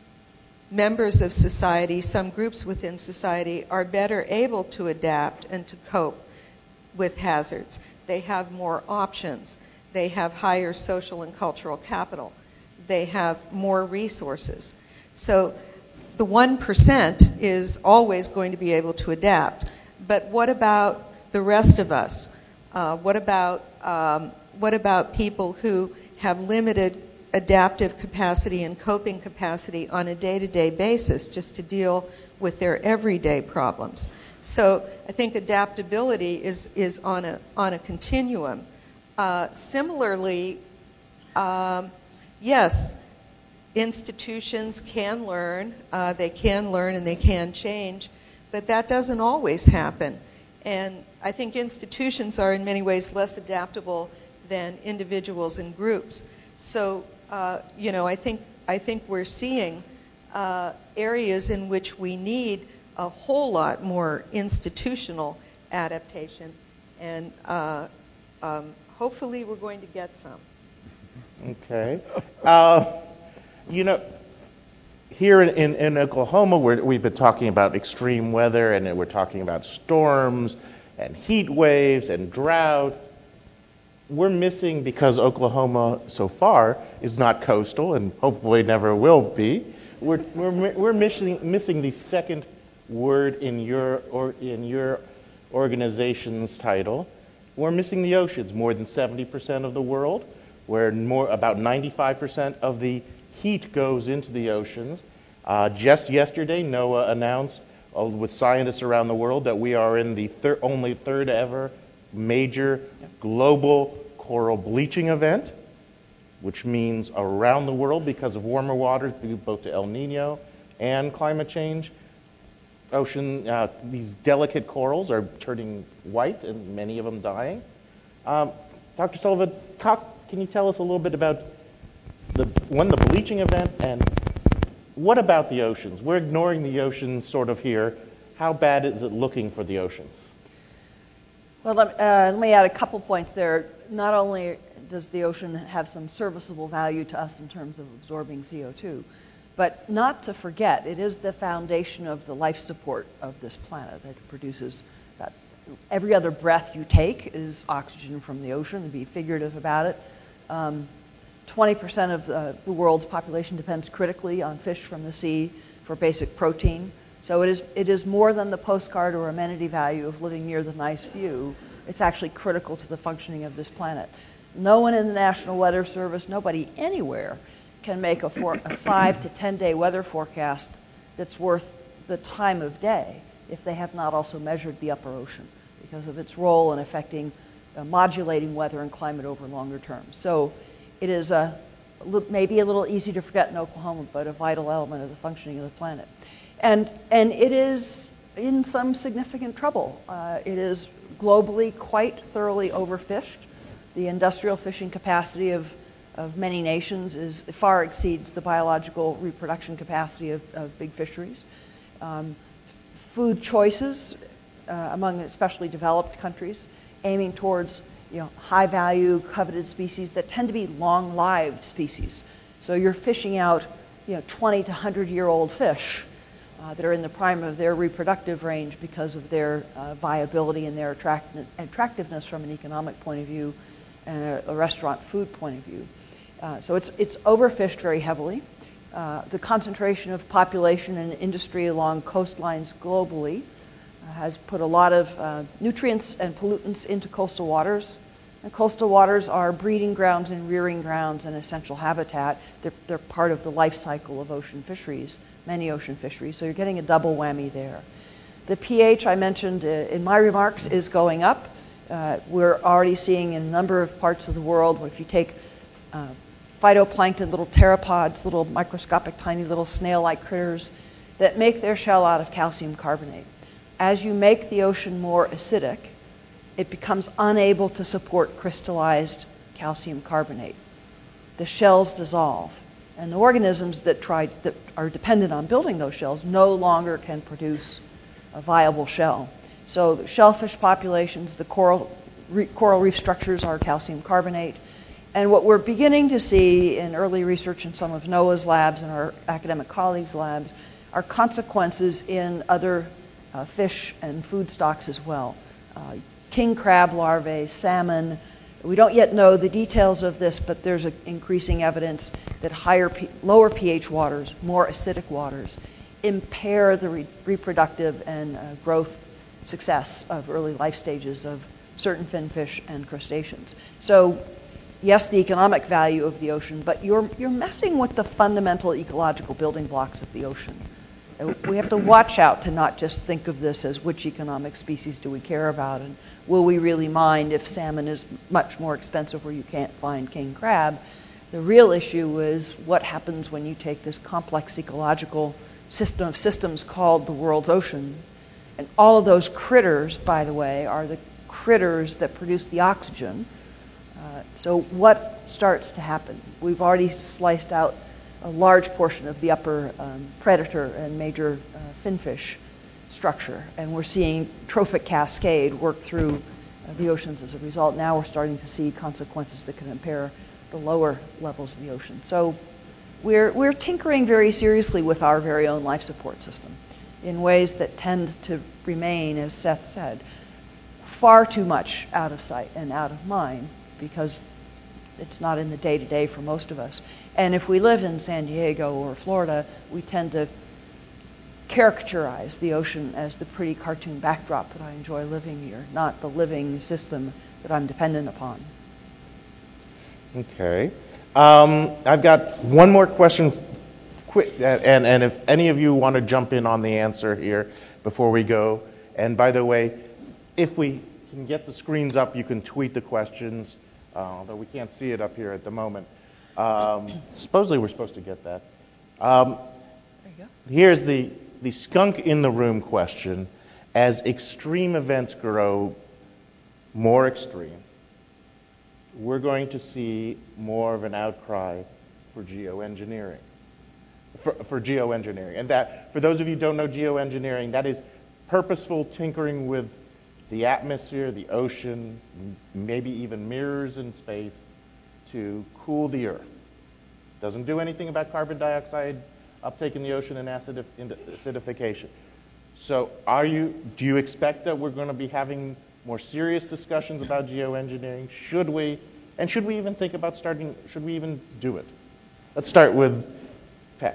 members of society, some groups within society, are better able to adapt and to cope with hazards. They have more options. They have higher social and cultural capital. They have more resources. So the one percent is always going to be able to adapt. But what about the rest of us? Uh, what about um, what about people who have limited adaptive capacity and coping capacity on a day-to-day basis just to deal with their everyday problems? So I think adaptability is, is on a on a continuum. Uh, similarly, um, yes, institutions can learn, uh, they can learn and they can change, but that doesn't always happen. And I think institutions are in many ways less adaptable than individuals and groups. So, uh, you know, I think I think we're seeing uh, areas in which we need a whole lot more institutional adaptation, and uh, um, hopefully we're going to get some. Okay. Uh, you know, here in, in, in Oklahoma, we're, we've been talking about extreme weather, and we're talking about storms and heat waves and drought. We're missing, because Oklahoma so far is not coastal and hopefully never will be, we're, we're, we're missing, missing the second word in your, or in your organization's title. We're missing the oceans, more than seventy percent of the world, where more, about ninety-five percent of the heat goes into the oceans. Uh, just yesterday, NOAA announced uh, with scientists around the world that we are in the thir- only third ever major global coral bleaching event, which means around the world, because of warmer waters, due both to El Nino and climate change, ocean, uh, these delicate corals are turning white and many of them dying. Um, Doctor Sullivan, talk, can you tell us a little bit about the, one, the bleaching event, and what about the oceans? We're ignoring the oceans sort of here. How bad is it looking for the oceans? Well, let, uh, let me add a couple points there. Not only does the ocean have some serviceable value to us in terms of absorbing C O two, but not to forget, it is the foundation of the life support of this planet. It produces about every other breath you take is oxygen from the ocean, to be figurative about it. Um, twenty percent of uh, the world's population depends critically on fish from the sea for basic protein. So it is, it is more than the postcard or amenity value of living near the nice view. It's actually critical to the functioning of this planet. No one in the National Weather Service, nobody anywhere, can make a, four, a five to ten day weather forecast that's worth the time of day if they have not also measured the upper ocean, because of its role in affecting, uh, modulating weather and climate over longer terms. So it is a, maybe a little easy to forget in Oklahoma, but a vital element of the functioning of the planet. And, and it is in some significant trouble. Uh, it is globally quite thoroughly overfished. The industrial fishing capacity of, of many nations is far exceeds the biological reproduction capacity of, of big fisheries. Um, food choices uh, among especially developed countries, aiming towards you know, high-value, coveted species that tend to be long-lived species. So you're fishing out you know, twenty to one hundred-year-old fish. uh, that are in the prime of their reproductive range because of their uh, viability and their attract- attractiveness from an economic point of view and a, a restaurant food point of view. Uh, so it's, it's overfished very heavily. Uh, the concentration of population and industry along coastlines globally uh, has put a lot of uh, nutrients and pollutants into coastal waters. And coastal waters are breeding grounds and rearing grounds and essential habitat. They're, they're part of the life cycle of ocean fisheries, many ocean fisheries. So you're getting a double whammy there. The pH I mentioned uh, in my remarks is going up. Uh, we're already seeing in a number of parts of the world, if you take uh, phytoplankton, little pteropods, little microscopic, tiny little snail-like critters that make their shell out of calcium carbonate. As you make the ocean more acidic, it becomes unable to support crystallized calcium carbonate. The shells dissolve, and the organisms that, try, that are dependent on building those shells no longer can produce a viable shell. So the shellfish populations, the coral, re, coral reef structures are calcium carbonate. And what we're beginning to see in early research in some of NOAA's labs and our academic colleagues' labs are consequences in other uh, fish and food stocks as well. Uh, king crab larvae, salmon. We don't yet know the details of this, but there's a, increasing evidence that higher, P, lower pH waters, more acidic waters, impair the re- reproductive and uh, growth success of early life stages of certain finfish and crustaceans. So yes, the economic value of the ocean, but you're, you're messing with the fundamental ecological building blocks of the ocean. And we have to watch out to not just think of this as which economic species do we care about, and will we really mind if salmon is much more expensive where you can't find king crab. The real issue is what happens when you take this complex ecological system of systems called the world's ocean, and all of those critters, by the way, are the critters that produce the oxygen. Uh, so what starts to happen? We've already sliced out a large portion of the upper um, predator and major uh, finfish structure, and we're seeing trophic cascade work through uh, the oceans as a result. Now we're starting to see consequences that can impair the lower levels of the ocean. So we're, we're tinkering very seriously with our very own life support system in ways that tend to remain, as Seth said, far too much out of sight and out of mind, because it's not in the day-to-day for most of us. And if we live in San Diego or Florida, we tend to caricaturize the ocean as the pretty cartoon backdrop that I enjoy living here, not the living system that I'm dependent upon. Okay. Um, I've got one more question, quick, and, and if any of you want to jump in on the answer here before we go. And by the way, if we can get the screens up, you can tweet the questions, uh, although we can't see it up here at the moment. Um, supposedly we're supposed to get that. Um, there you go. Here's the, the skunk in the room question. As extreme events grow more extreme, we're going to see more of an outcry for geoengineering. For, for geoengineering. And that, for those of you who don't know geoengineering, that is purposeful tinkering with the atmosphere, the ocean, maybe even mirrors in space to cool the Earth. Doesn't do anything about carbon dioxide uptake in the ocean and acid, acidification. So are you, do you expect that we're going to be having more serious discussions about geoengineering? Should we? And should we even think about starting, should we even do it? Let's start with Peck.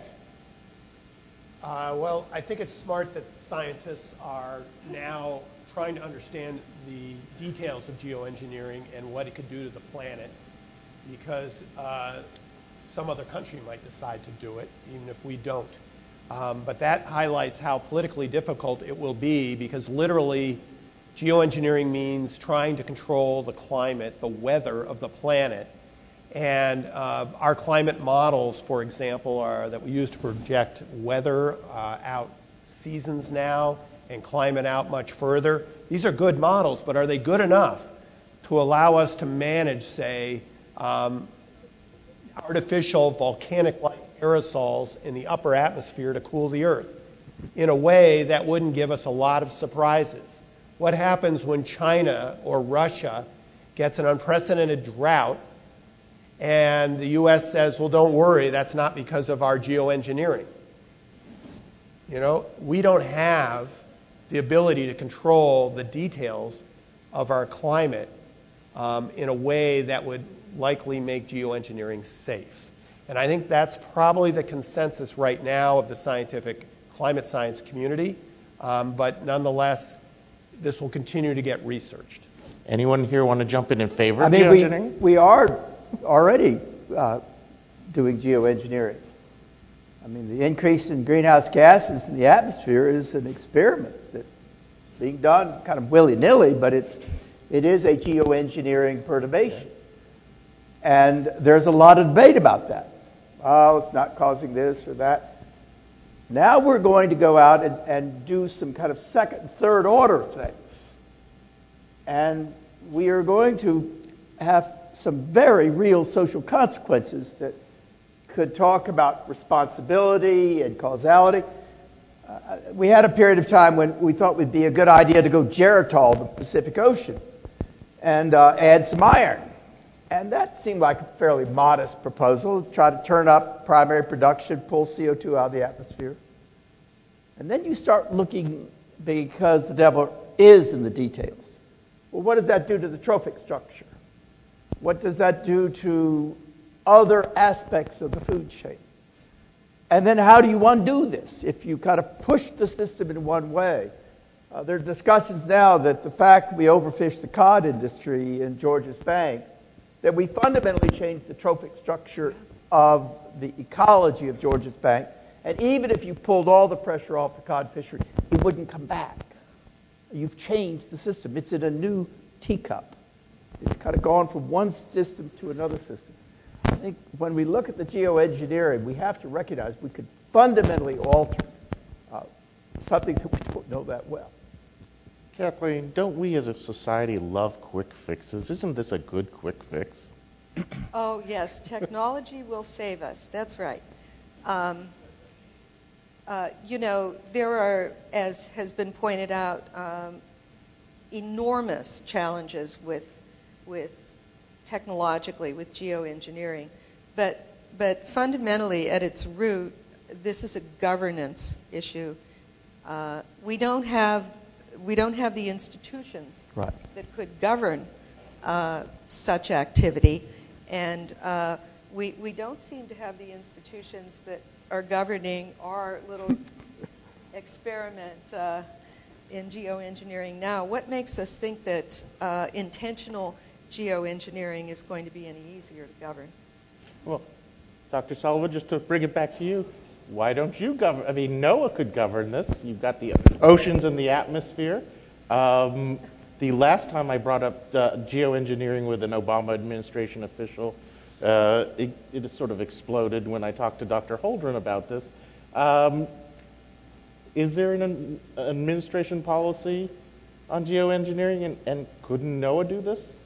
Uh, well, I think it's smart that scientists are now trying to understand the details of geoengineering and what it could do to the planet, because uh, some other country might decide to do it, even if we don't. Um, but that highlights how politically difficult it will be, because literally geoengineering means trying to control the climate, the weather of the planet. And uh, our climate models, for example, are that we use to project weather uh, out seasons now and climate out much further. These are good models, but are they good enough to allow us to manage, say, um, artificial volcanic-like aerosols in the upper atmosphere to cool the Earth in a way that wouldn't give us a lot of surprises? What happens when China or Russia gets an unprecedented drought and the U S says, well, don't worry, that's not because of our geoengineering? You know, we don't have the ability to control the details of our climate um, in a way that would likely make geoengineering safe. And I think that's probably the consensus right now of the scientific climate science community. Um, but nonetheless, this will continue to get researched. Anyone here want to jump in in favor I of mean, geoengineering? we, we are already uh, doing geoengineering. I mean, the increase in greenhouse gases in the atmosphere is an experiment that's being done kind of willy-nilly, but it's, it is a geoengineering perturbation. And there's a lot of debate about that. Oh, it's not causing this or that. Now we're going to go out and, and do some kind of second and third order things. And we are going to have some very real social consequences that could talk about responsibility and causality. Uh, we had a period of time when we thought it would be a good idea to go geritol the Pacific Ocean and uh, add some iron. And that seemed like a fairly modest proposal, try to turn up primary production, pull C O two out of the atmosphere. And then you start looking, because the devil is in the details. Well, what does that do to the trophic structure? What does that do to other aspects of the food chain? And then how do you undo this if you kind of push the system in one way? Uh, there are discussions now that the fact that we overfish the cod industry in Georges Bank, that we fundamentally changed the trophic structure of the ecology of Georges Bank. And even if you pulled all the pressure off the cod fishery, it wouldn't come back. You've changed the system. It's in a new teacup. It's kind of gone from one system to another system. I think when we look at the geoengineering, we have to recognize we could fundamentally alter uh, something that we don't know that well. Kathleen, don't we as a society love quick fixes? Isn't this a good quick fix? Oh, yes, technology will save us. That's right. Um, uh, you know, there are, as has been pointed out, um, enormous challenges with, with technologically, with geoengineering. But, but fundamentally, at its root, this is a governance issue. Uh, we don't have we don't have the institutions right. that could govern uh, such activity, and uh, we we don't seem to have the institutions that are governing our little experiment uh, in geoengineering now. What makes us think that uh, intentional geoengineering is going to be any easier to govern? Well, Doctor Sullivan, just to bring it back to you, why don't you govern? I mean, NOAA could govern this. You've got the oceans and the atmosphere. Um, the last time I brought up uh, geoengineering with an Obama administration official, uh, it, it sort of exploded when I talked to Doctor Holdren about this. Um, is there an, an administration policy on geoengineering, and, and couldn't NOAA do this?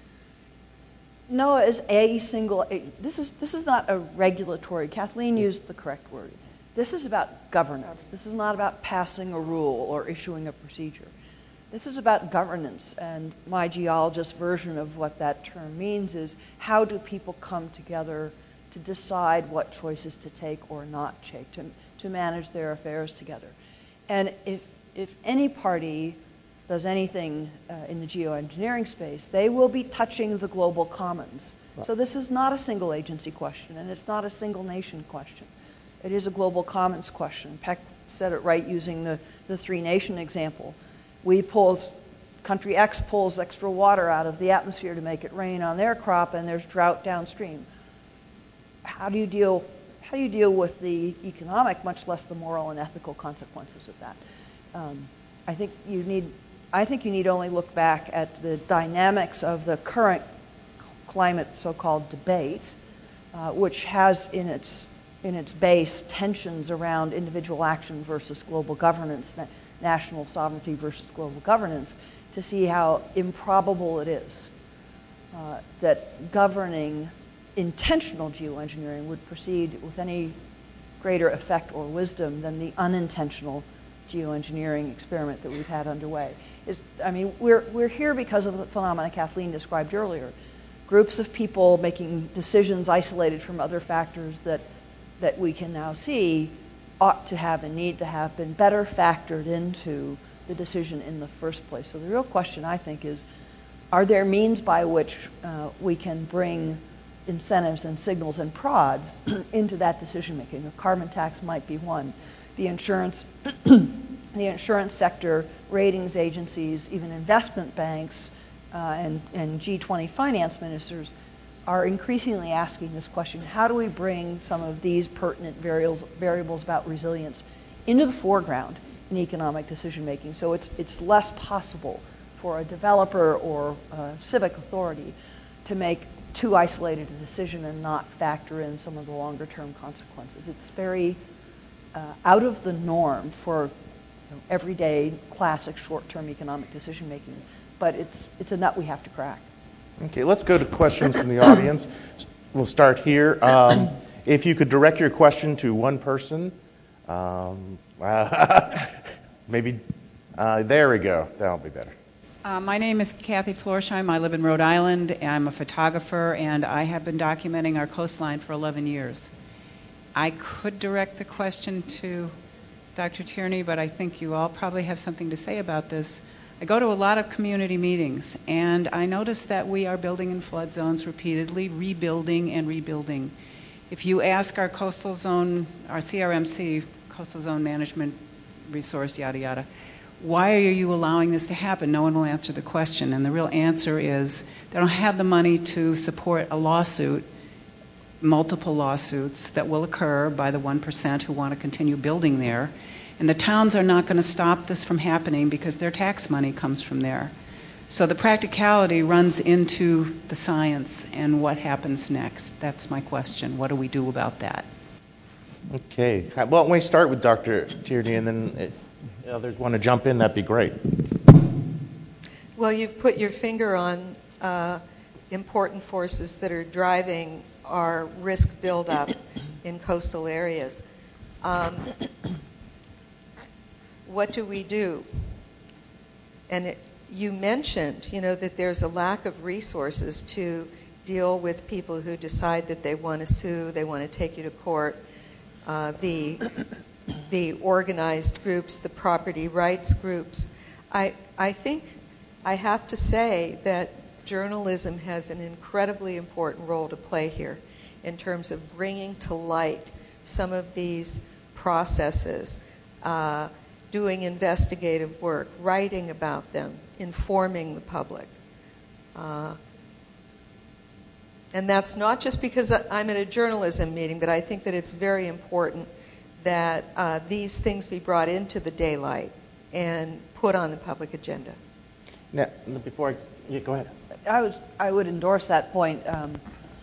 NOAA is a single, this is, this is not a regulatory, Kathleen used the correct word. This is about governance. This is not about passing a rule or issuing a procedure. This is about governance, and my geologist version of what that term means is how do people come together to decide what choices to take or not take, to, to manage their affairs together. And if, if any party does anything uh, in the geoengineering space, they will be touching the global commons. Right. So this is not a single agency question, and it's not a single nation question. It is a global commons question. Peck said it right using the, the three nation example. We pull, country X pulls extra water out of the atmosphere to make it rain on their crop, and there's drought downstream. How do you deal, how do you deal with the economic, much less the moral and ethical consequences of that? Um, I think you need I think you need only look back at the dynamics of the current climate so-called debate, uh, which has in its, in its base tensions around individual action versus global governance, na- national sovereignty versus global governance, to see how improbable it is uh, that governing intentional geoengineering would proceed with any greater effect or wisdom than the unintentional geoengineering experiment that we've had underway. Is, I mean, we're, we're here because of the phenomena Kathleen described earlier. Groups of people making decisions isolated from other factors that, that we can now see ought to have and need to have been better factored into the decision in the first place. So the real question, I think, is, are there means by which uh, we can bring incentives and signals and prods into that decision making? A carbon tax might be one. The insurance, the insurance sector, ratings agencies, even investment banks, uh, and, and G twenty finance ministers are increasingly asking this question: how do we bring some of these pertinent variables, variables about resilience into the foreground in economic decision making, so it's, it's less possible for a developer or a civic authority to make too isolated a decision and not factor in some of the longer term consequences. It's very uh, out of the norm for you know, everyday classic short term economic decision making, but it's, it's a nut we have to crack. Okay, let's go to questions from the audience. We'll start here. Um, if you could direct your question to one person, um, uh, maybe, uh, there we go, that'll be better. Uh, my name is Kathy Florsheim. I live in Rhode Island. I'm a photographer, and I have been documenting our coastline for eleven years. I could direct the question to Doctor Tierney, but I think you all probably have something to say about this. I go to a lot of community meetings, and I notice that we are building in flood zones repeatedly, rebuilding and rebuilding. If you ask our coastal zone, our C R M C, Coastal Zone Management Resource, yada, yada, why are you allowing this to happen? No one will answer the question. And the real answer is they don't have the money to support a lawsuit, multiple lawsuits that will occur by the one percent who want to continue building there. And the towns are not going to stop this from happening because their tax money comes from there. So the practicality runs into the science and what happens next. That's my question. What do we do about that? Okay. Well, why don't we start with Doctor Tierney, and then if others want to jump in, that'd be great. Well, you've put your finger on uh, important forces that are driving our risk buildup in coastal areas. Um, what do we do? And it, you mentioned, you know, that there's a lack of resources to deal with people who decide that they want to sue, they want to take you to court. Uh, the the organized groups, the property rights groups. I I think I have to say that journalism has an incredibly important role to play here in terms of bringing to light some of these processes, uh, doing investigative work, writing about them, informing the public. Uh, and that's not just because I'm at a journalism meeting, but I think that it's very important that uh, these things be brought into the daylight and put on the public agenda. Now, before I, yeah, go ahead. I was, I would endorse that point. Um,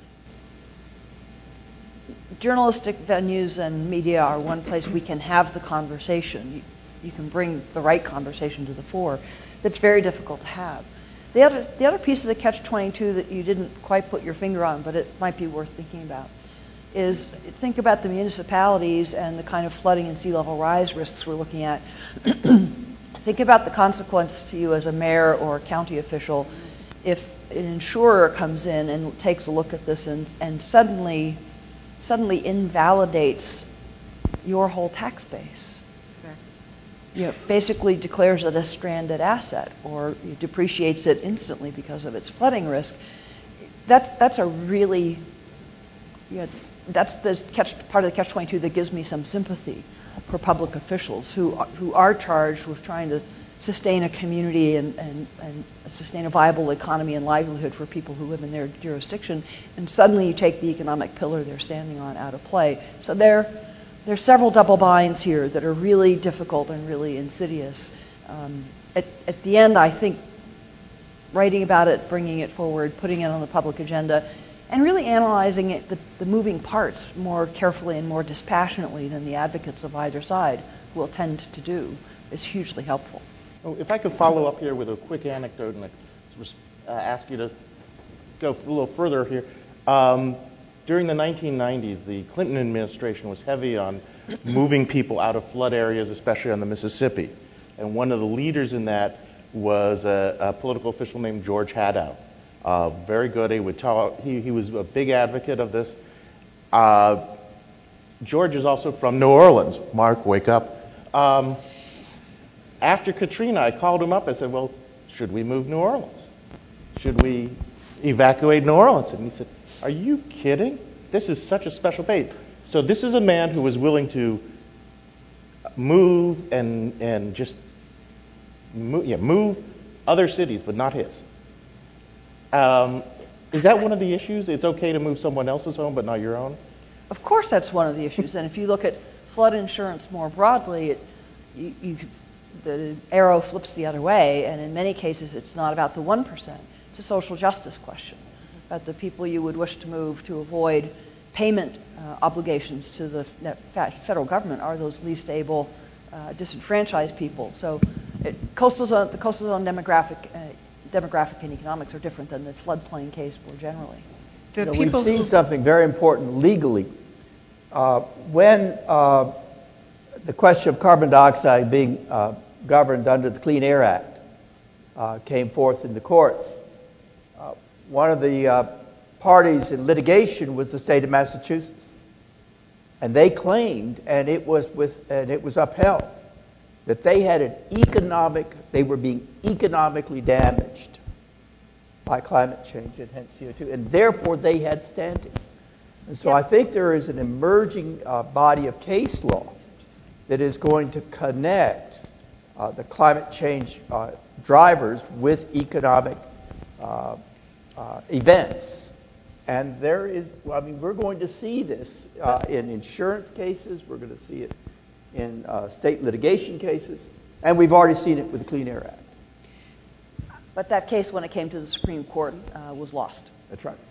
journalistic venues and media are one place we can have the conversation. You, you can bring the right conversation to the fore. That's very difficult to have. The other, the other piece of the catch twenty-two that you didn't quite put your finger on, but it might be worth thinking about, is think about the municipalities and the kind of flooding and sea level rise risks we're looking at. Think about the consequence to you as a mayor or a county official if an insurer comes in and takes a look at this and, and suddenly, suddenly invalidates your whole tax base. You know, basically declares it a stranded asset or depreciates it instantly because of its flooding risk. That's that's a really, you know, that's the catch, part of the catch twenty-two that gives me some sympathy for public officials who who are charged with trying to sustain a community and, and, and sustain a viable economy and livelihood for people who live in their jurisdiction, and suddenly you take the economic pillar they're standing on out of play. So there, there's several double binds here that are really difficult and really insidious. Um, at, at the end, I think writing about it, bringing it forward, putting it on the public agenda, and really analyzing it, the, the moving parts more carefully and more dispassionately than the advocates of either side will tend to do is hugely helpful. Oh, if I could follow up here with a quick anecdote and uh, ask you to go a little further here. Um, during the nineteen nineties, the Clinton administration was heavy on moving people out of flood areas, especially on the Mississippi. And one of the leaders in that was a, a political official named George Hadow. Uh, very good. He would talk. He, he was a big advocate of this. Uh, George is also from New Orleans. Mark, wake up. Um, after Katrina, I called him up. I said, well, should we move New Orleans? Should we evacuate New Orleans? And he said, are you kidding? This is such a special place. So this is a man who was willing to move and and just move, yeah, move other cities, but not his. Um, is that one of the issues? It's okay to move someone else's home, but not your own? Of course, that's one of the issues. And if you look at flood insurance more broadly, it, you, you, the arrow flips the other way, and in many cases, it's not about the one percent. It's a social justice question about the people you would wish to move to avoid payment uh, obligations to the federal government are those least able, uh, disenfranchised people. So it, coastal zone, the coastal zone demographic, uh, demographic and economics are different than the floodplain case more generally. The You know, people we've seen who- something very important legally. Uh, when uh, the question of carbon dioxide being uh, governed under the Clean Air Act uh, came forth in the courts, uh, one of the uh, parties in litigation was the state of Massachusetts, and they claimed, and it was with, and it was upheld, that they had an economic, they were being economically damaged by climate change and hence C O two, and therefore they had standing. And so I think there is an emerging uh, body of case law that is going to connect uh, the climate change uh, drivers with economic uh, uh, events. And there is, I mean, we're going to see this uh, in insurance cases, we're going to see it in uh, state litigation cases, and we've already seen it with the Clean Air Act. But that case, when it came to the Supreme Court, uh, was lost. That's right.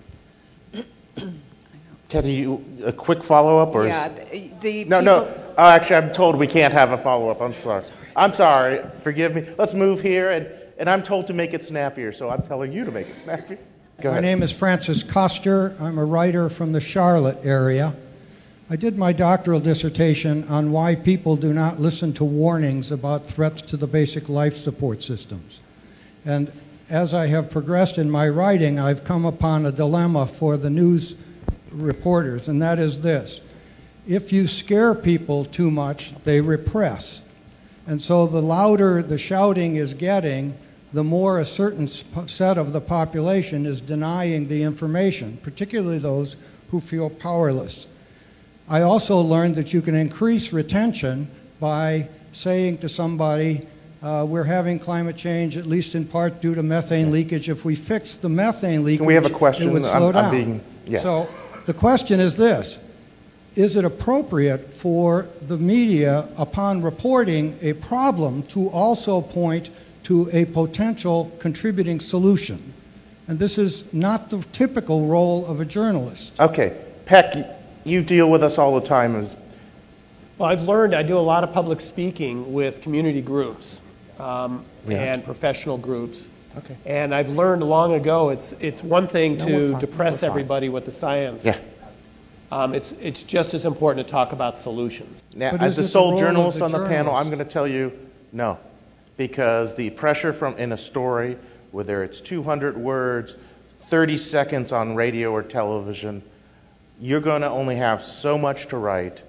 Kathy, you, a quick follow-up? Or Yeah, is... the, the No, people, no. Oh, actually, I'm told we can't have a follow-up. I'm sorry. I'm sorry. Forgive me. Let's move here, and, and I'm told to make it snappier, so I'm telling you to make it snappier. Go My ahead. name is Francis Koster. I'm a writer from the Charlotte area. I did my doctoral dissertation on why people do not listen to warnings about threats to the basic life support systems. And as I have progressed in my writing, I've come upon a dilemma for the news reporters, and that is this. If you scare people too much, they repress. And so the louder the shouting is getting, the more a certain set of the population is denying the information, particularly those who feel powerless. I also learned that you can increase retention by saying to somebody, uh, we're having climate change, at least in part due to methane leakage. If we fix the methane leakage, Can we have a question? it would slow I'm, down. I'm being, yeah. So the question is this. Is it appropriate for the media, upon reporting a problem, to also point to a potential contributing solution? And this is not the typical role of a journalist. Okay. Peck, you deal with us all the time as... Well, I've learned I do a lot of public speaking with community groups um, Yeah. and professional groups. Okay. And I've learned long ago it's it's one thing No, we're to fine. depress We're fine. everybody with the science. Yeah. Um, it's it's just as important to talk about solutions. Now, But as is the it the sole role of journalist the on the panel, journalist? I'm going to tell you no. Because the pressure from in a story, whether it's two hundred words, thirty seconds on radio or television, you're going to only have so much to write.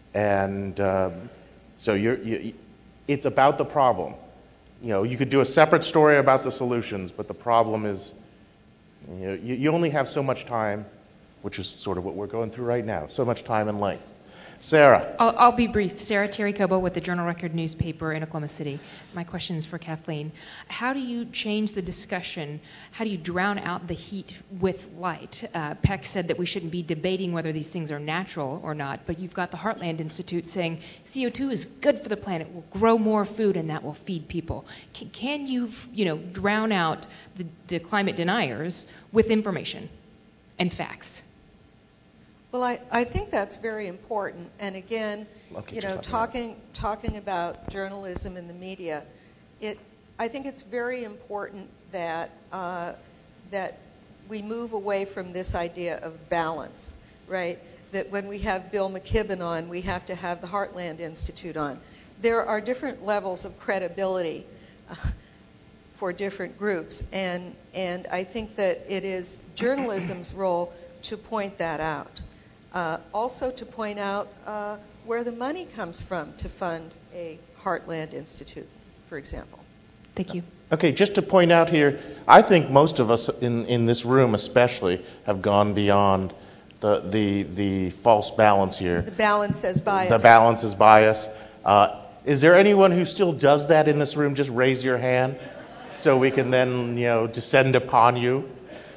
And um, so you're, you, it's about the problem. You know, you could do a separate story about the solutions, but the problem is, you know, you, you only have so much time, which is sort of what we're going through right now, so much time and length. Sarah. I'll, I'll be brief. Sarah Terry Cobo with the Journal Record newspaper in Oklahoma City. My question is for Kathleen. How do you change the discussion? How do you drown out the heat with light? Uh, Peck said that we shouldn't be debating whether these things are natural or not, but you've got the Heartland Institute saying C O two is good for the planet, will grow more food, and that will feed people. Can, can you, you know, drown out the, the climate deniers with information and facts? Well, I, I think that's very important. And again, Okay, you just know, talk about it. talking talking about journalism in the media, it I think it's very important that uh, that we move away from this idea of balance, right? That when we have Bill McKibben on, we have to have the Heartland Institute on. There are different levels of credibility uh, for different groups, and and I think that it is journalism's role to point that out. Uh, also to point out uh, where the money comes from to fund a Heartland Institute, for example. Thank you. Okay, just to point out here, I think most of us in, in this room especially have gone beyond the, the, the false balance here. The balance as bias. The balance is bias. Uh, is there anyone who still does that in this room? Just raise your hand so we can then, you know, descend upon you.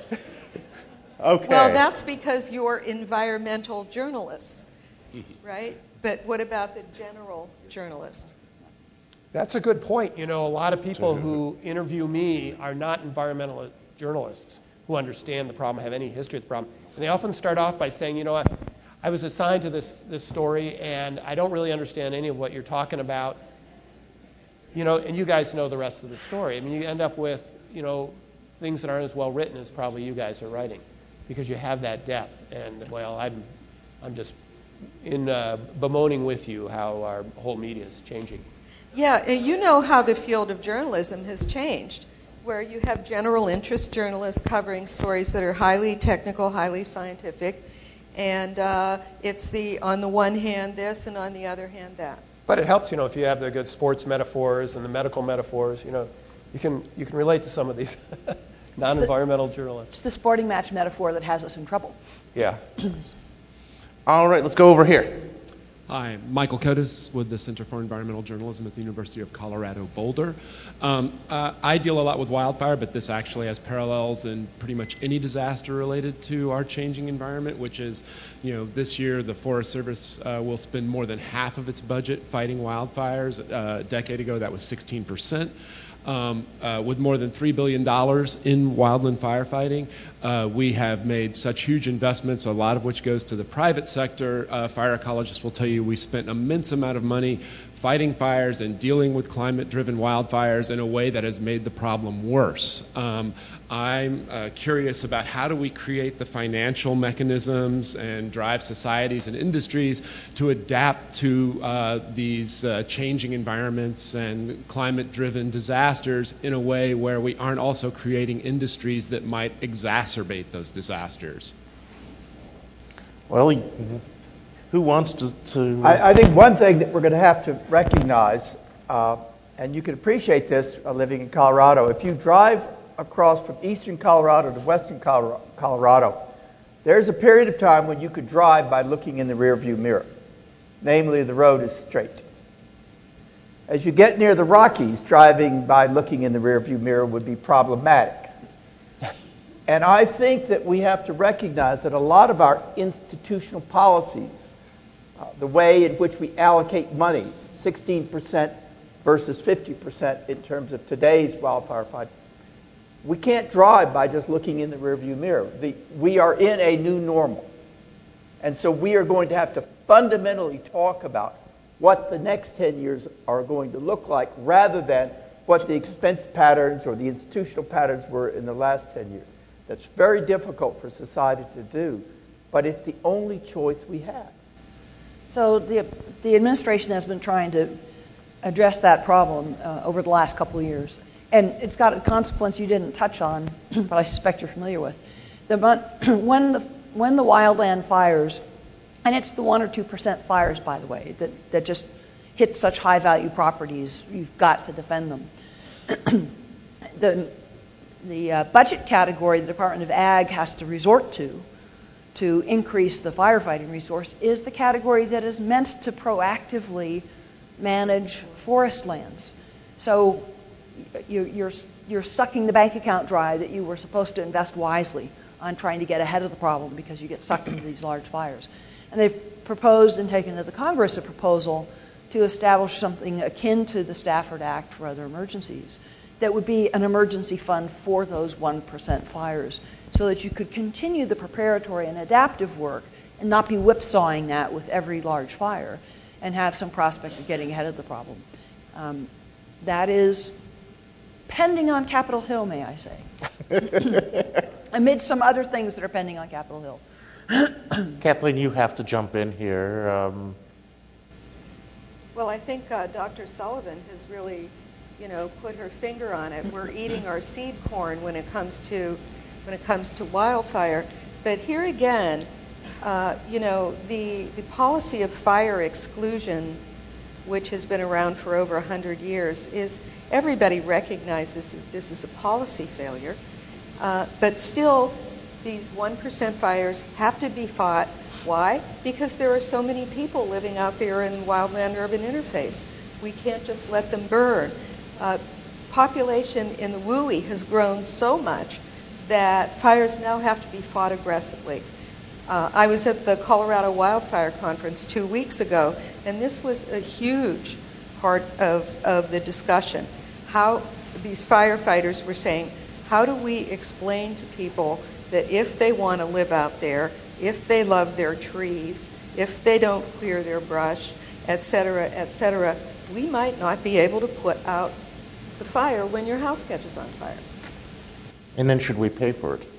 Okay. Well, that's because you're environmental journalists, right? But what about the general journalist? That's a good point. You know, a lot of people who interview me are not environmental journalists who understand the problem, have any history of the problem. And they often start off by saying, you know, I, I was assigned to this, this story, and I don't really understand any of what you're talking about. You know, and you guys know the rest of the story. I mean, you end up with, you know, things that aren't as well written as probably you guys are writing, because you have that depth. And, well, I'm, I'm just in uh, bemoaning with you how our whole media is changing. Yeah, and you know how the field of journalism has changed, where you have general interest journalists covering stories that are highly technical, highly scientific, and uh, it's the, on the one hand this, and on the other hand that. But it helps, you know, if you have the good sports metaphors and the medical metaphors, you know, you can, you can relate to some of these non-environmental journalists. It's the sporting match metaphor that has us in trouble. Yeah. All right, let's go over here. Hi, Michael Kotis with the Center for Environmental Journalism at the University of Colorado Boulder. Um, uh, I deal a lot with wildfire, but this actually has parallels in pretty much any disaster related to our changing environment, which is, you know, this year the Forest Service uh, will spend more than half of its budget fighting wildfires. Uh, a decade ago, that was sixteen percent. Um, uh, with more than three billion dollars in wildland firefighting. Uh, we have made such huge investments, a lot of which goes to the private sector. Uh, fire ecologists will tell you we spent an immense amount of money fighting fires and dealing with climate-driven wildfires in a way that has made the problem worse. Um, I'm uh, curious about how do we create the financial mechanisms and drive societies and industries to adapt to uh, these uh, changing environments and climate-driven disasters in a way where we aren't also creating industries that might exacerbate those disasters. Well, he, who wants to... to... I, I think one thing that we're going to have to recognize, uh, and you can appreciate this uh, living in Colorado, if you drive across from eastern Colorado to western Colorado, there's a period of time when you could drive by looking in the rearview mirror. Namely, the road is straight. As you get near the Rockies, driving by looking in the rearview mirror would be problematic. And I think that we have to recognize that a lot of our institutional policies, uh, the way in which we allocate money, sixteen percent versus fifty percent in terms of today's wildfire fight, we can't drive by just looking in the rearview mirror. The, we are in a new normal. And so we are going to have to fundamentally talk about what the next ten years are going to look like rather than what the expense patterns or the institutional patterns were in the last ten years. That's very difficult for society to do, but it's the only choice we have. So the, the administration has been trying to address that problem uh, over the last couple of years. And it's got a consequence you didn't touch on, but I suspect you're familiar with. The, when, the, when the wildland fires, and it's the one or two percent fires, by the way, that, that just hit such high-value properties, you've got to defend them. the the uh, budget category the Department of Ag has to resort to to increase the firefighting resource is the category that is meant to proactively manage forest lands. So you, you're, you're sucking the bank account dry that you were supposed to invest wisely on trying to get ahead of the problem because you get sucked into these large fires. And they've proposed and taken to the Congress a proposal to establish something akin to the Stafford Act for other emergencies that would be an emergency fund for those one percent fires so that you could continue the preparatory and adaptive work and not be whipsawing that with every large fire and have some prospect of getting ahead of the problem. Um, that is pending on Capitol Hill, may I say, amid some other things that are pending on Capitol Hill. Kathleen, you have to jump in here. Um... Well, I think uh, Doctor Sullivan has really, you know, put her finger on it. We're eating our seed corn when it comes to when it comes to wildfire. But here again, Uh, you know, the, the policy of fire exclusion, which has been around for over one hundred years, is everybody recognizes that this is a policy failure. Uh, but still, these one percent fires have to be fought. Why? Because there are so many people living out there in wildland-urban interface. We can't just let them burn. Uh, population in the W U I has grown so much that fires now have to be fought aggressively. Uh, I was at the Colorado Wildfire Conference two weeks ago, and this was a huge part of, of the discussion. How these firefighters were saying, how do we explain to people that if they want to live out there, if they love their trees, if they don't clear their brush, et cetera, et cetera, we might not be able to put out the fire when your house catches on fire. And then should we pay for it?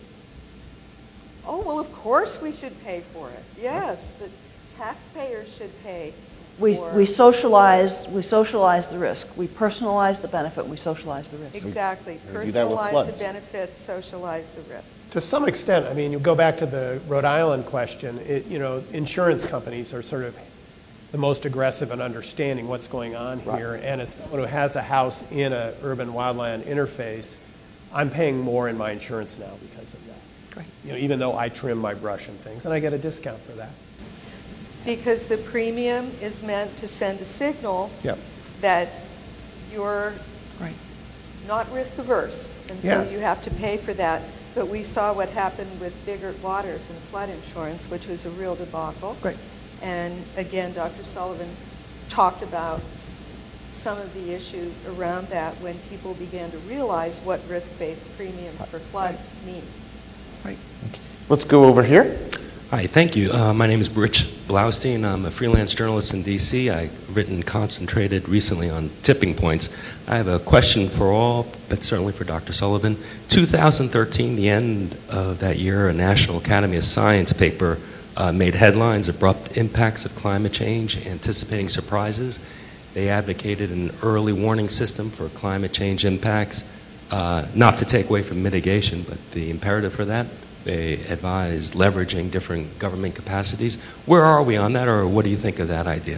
Oh, well, of course we should pay for it. Yes, the taxpayers should pay. We, for we socialize we socialize the risk. We personalize the benefit. We socialize the risk. Exactly. We do that with Personalize floods. the benefits, socialize the risk. To some extent, I mean, you go back to the Rhode Island question, it, you know, insurance companies are sort of the most aggressive in understanding what's going on here. Right. And as someone who has a house in an urban wildland interface, I'm paying more in my insurance now because of that. Great. You know, even though I trim my brush and things, and I get a discount for that. Because the premium is meant to send a signal Yep. that you're Right. not risk averse, and so Yeah. you have to pay for that. But we saw what happened with Biggert Waters and flood insurance, which was a real debacle. Great. And again, Doctor Sullivan talked about some of the issues around that when people began to realize what risk-based premiums for flood mean. Right. Let's go over here. Hi, thank you. Uh, my name is Rich Blaustein. I'm a freelance journalist in D C. I've written and concentrated recently on tipping points. I have a question for all, but certainly for Doctor Sullivan. two thousand thirteen, the end of that year, a National Academy of Science paper uh, made headlines, Abrupt Impacts of Climate Change, Anticipating Surprises. They advocated an early warning system for climate change impacts, uh, not to take away from mitigation, but the imperative for that. They advise leveraging different government capacities. Where are we on that, or what do you think of that idea?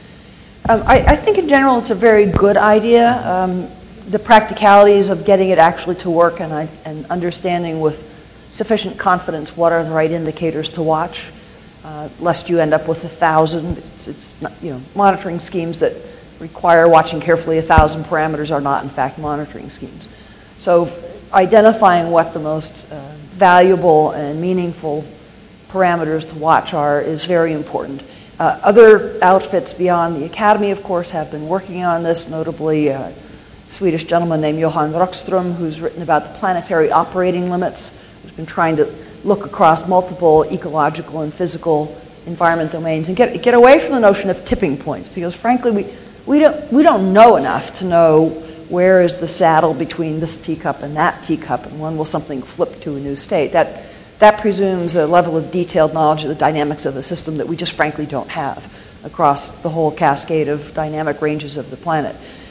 Um, I, I think in general it's a very good idea. Um, the practicalities of getting it actually to work and, I, and understanding with sufficient confidence what are the right indicators to watch, uh, lest you end up with a thousand. It's, it's not, you know, monitoring schemes that require watching carefully a thousand parameters are not in fact monitoring schemes. So identifying what the most uh, valuable and meaningful parameters to watch are is very important. Uh, other outfits beyond the Academy, of course, have been working on this, notably a Swedish gentleman named Johan Rockström, who's written about the planetary operating limits, who's been trying to look across multiple ecological and physical environment domains and get, get away from the notion of tipping points, because frankly, we, we, don't, we don't know enough to know where is the saddle between this teacup and that teacup, and when will something flip to a new state. That, that presumes a level of detailed knowledge of the dynamics of the system that we just frankly don't have across the whole cascade of dynamic ranges of the planet.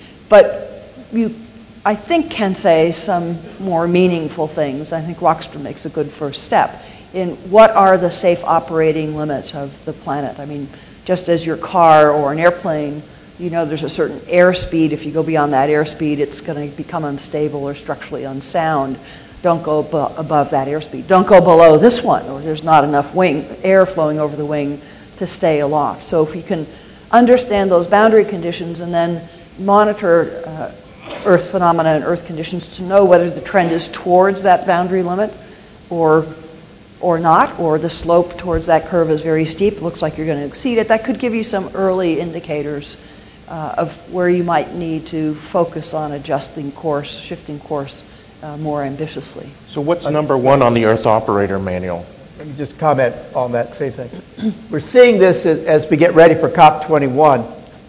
But you, I think, can say some more meaningful things. I think Rockström makes a good first step in what are the safe operating limits of the planet. I mean, just as your car or an airplane, you know there's a certain airspeed. If you go beyond that airspeed, it's going to become unstable or structurally unsound. Don't go ab- above that airspeed. Don't go below this one, or there's not enough wing air flowing over the wing to stay aloft. So if we can understand those boundary conditions and then monitor uh, Earth phenomena and Earth conditions to know whether the trend is towards that boundary limit or or not, or the slope towards that curve is very steep, looks like you're going to exceed it, that could give you some early indicators uh, of where you might need to focus on adjusting course, shifting course uh, more ambitiously. So what's number one on the Earth Operator Manual? Let me just comment on that same thing. We're seeing this as we get ready for COP twenty-one,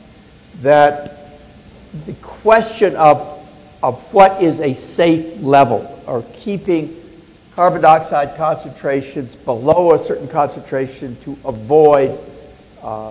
that the question of, of what is a safe level, or keeping carbon dioxide concentrations below a certain concentration to avoid uh, uh,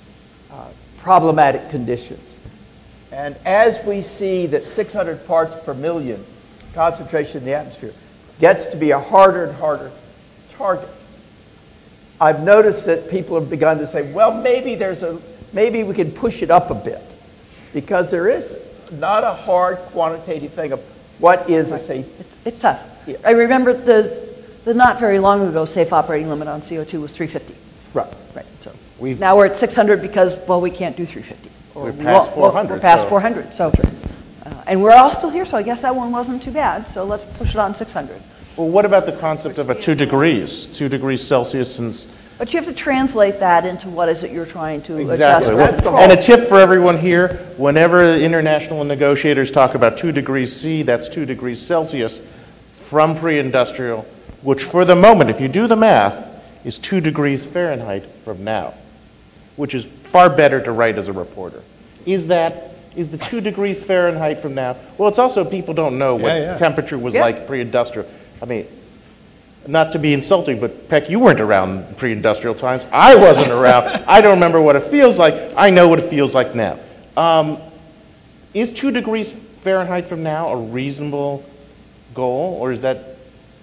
problematic conditions. And as we see that six hundred parts per million concentration in the atmosphere gets to be a harder and harder target, I've noticed that people have begun to say, well, maybe there's a, maybe we can push it up a bit, because there is not a hard quantitative thing of what is a safe. It's, it's tough. Yeah. I remember the, the not very long ago safe operating limit on C O two was three fifty. Right. Right. So We've, now we're at six hundred because, well, we can't do three fifty. Or we're we past won't- four hundred. We're past so. four hundred. So, uh, and we're all still here, so I guess that one wasn't too bad. So let's push it on six hundred. Well, what about the concept of a two degrees, two degrees Celsius, since But you have to translate that into what is it you're trying to exactly. adjust. Well, and a tip for everyone here: whenever international negotiators talk about two degrees C, that's two degrees Celsius from pre-industrial, which, for the moment, if you do the math, is two degrees Fahrenheit from now, which is far better to write as a reporter. Is that is the two degrees Fahrenheit from now? Well, it's also people don't know what Yeah, yeah. temperature was Yeah. like pre-industrial. I mean. Not to be insulting, but Peck, you weren't around pre-industrial times. I wasn't around. I don't remember what it feels like. I know what it feels like now. Um, is two degrees Fahrenheit from now a reasonable goal, or is that,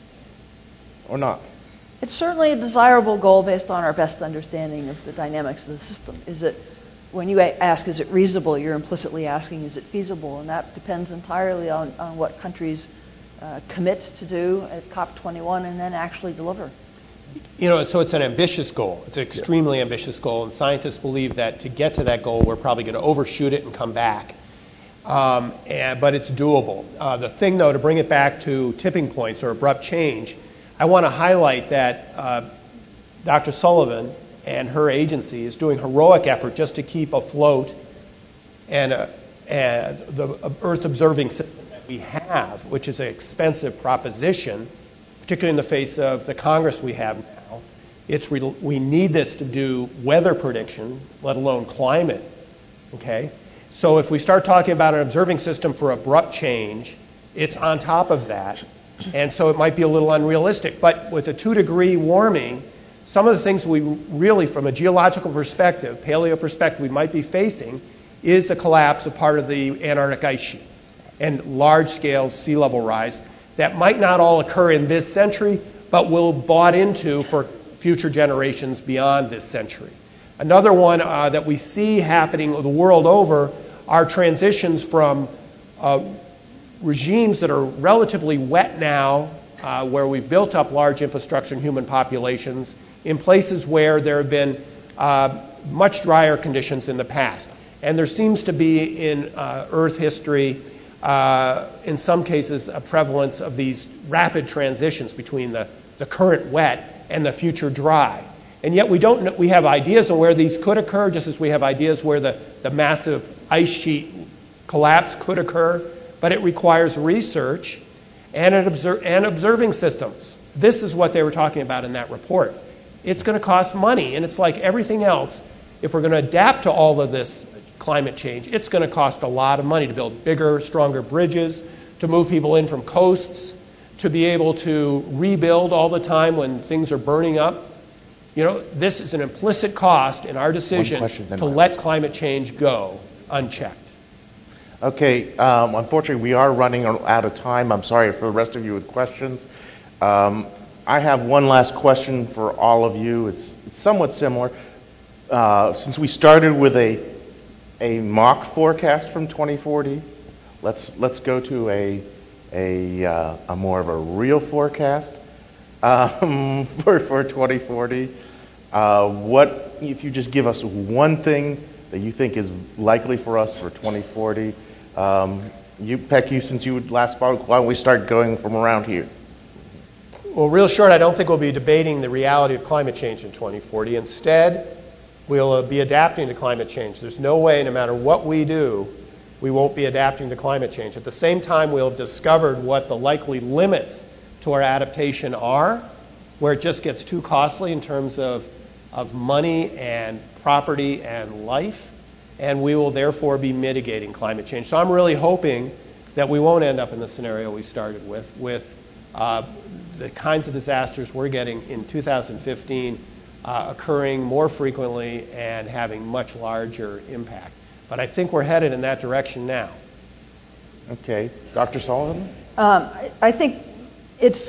or not? It's certainly a desirable goal based on our best understanding of the dynamics of the system. Is it, when you a- ask, is it reasonable, you're implicitly asking, is it feasible? And that depends entirely on, on what countries Uh, commit to do at COP twenty-one and then actually deliver. You know, so it's an ambitious goal. It's an extremely yeah. ambitious goal, and scientists believe that to get to that goal, we're probably going to overshoot it and come back. Um, and, but it's doable. Uh, the thing, though, to bring it back to tipping points or abrupt change, I want to highlight that uh, Doctor Sullivan and her agency is doing heroic effort just to keep afloat and uh, uh, the Earth observing system we have, which is an expensive proposition, particularly in the face of the Congress we have now. It's re- we need this to do weather prediction, let alone climate. Okay, so if we start talking about an observing system for abrupt change, it's on top of that, and so it might be a little unrealistic. But with the two-degree warming, some of the things we really, from a geological perspective, paleo perspective, we might be facing is the collapse of part of the Antarctic ice sheet and large-scale sea level rise that might not all occur in this century, but will bought into for future generations beyond this century. Another one uh, that we see happening the world over are transitions from uh, regimes that are relatively wet now, uh, where we've built up large infrastructure and human populations, in places where there have been uh, much drier conditions in the past. And there seems to be in uh, Earth history Uh, in some cases, a prevalence of these rapid transitions between the, the current wet and the future dry. And yet we don't know, we have ideas on where these could occur, just as we have ideas where the, the massive ice sheet collapse could occur, but it requires research and, an obser- and observing systems. This is what they were talking about in that report. It's going to cost money, and it's like everything else. If we're going to adapt to all of this climate change, it's going to cost a lot of money to build bigger, stronger bridges, to move people in from coasts, to be able to rebuild all the time when things are burning up. You know, this is an implicit cost in our decision to let climate change go unchecked. Okay, um, unfortunately, we are running out of time. I'm sorry for the rest of you with questions. Um, I have one last question for all of you. It's, it's somewhat similar. Uh, since we started with a a mock forecast from twenty forty, let's let's go to a a, uh, a more of a real forecast um, for for twenty forty. Uh, what if you just give us one thing that you think is likely for us for twenty forty? Um, you, Peck, you since you last spoke, why don't we start going from around here? Well, real short, I don't think we'll be debating the reality of climate change in twenty forty. Instead, we'll uh, be adapting to climate change. There's no way, no matter what we do, we won't be adapting to climate change. At the same time, we'll have discovered what the likely limits to our adaptation are, where it just gets too costly in terms of, of money and property and life, and we will therefore be mitigating climate change. So I'm really hoping that we won't end up in the scenario we started with, with uh, the kinds of disasters we're getting in two thousand fifteen Uh, occurring more frequently and having much larger impact. But I think we're headed in that direction now. Okay. Doctor Sullivan? Um, I, I think it's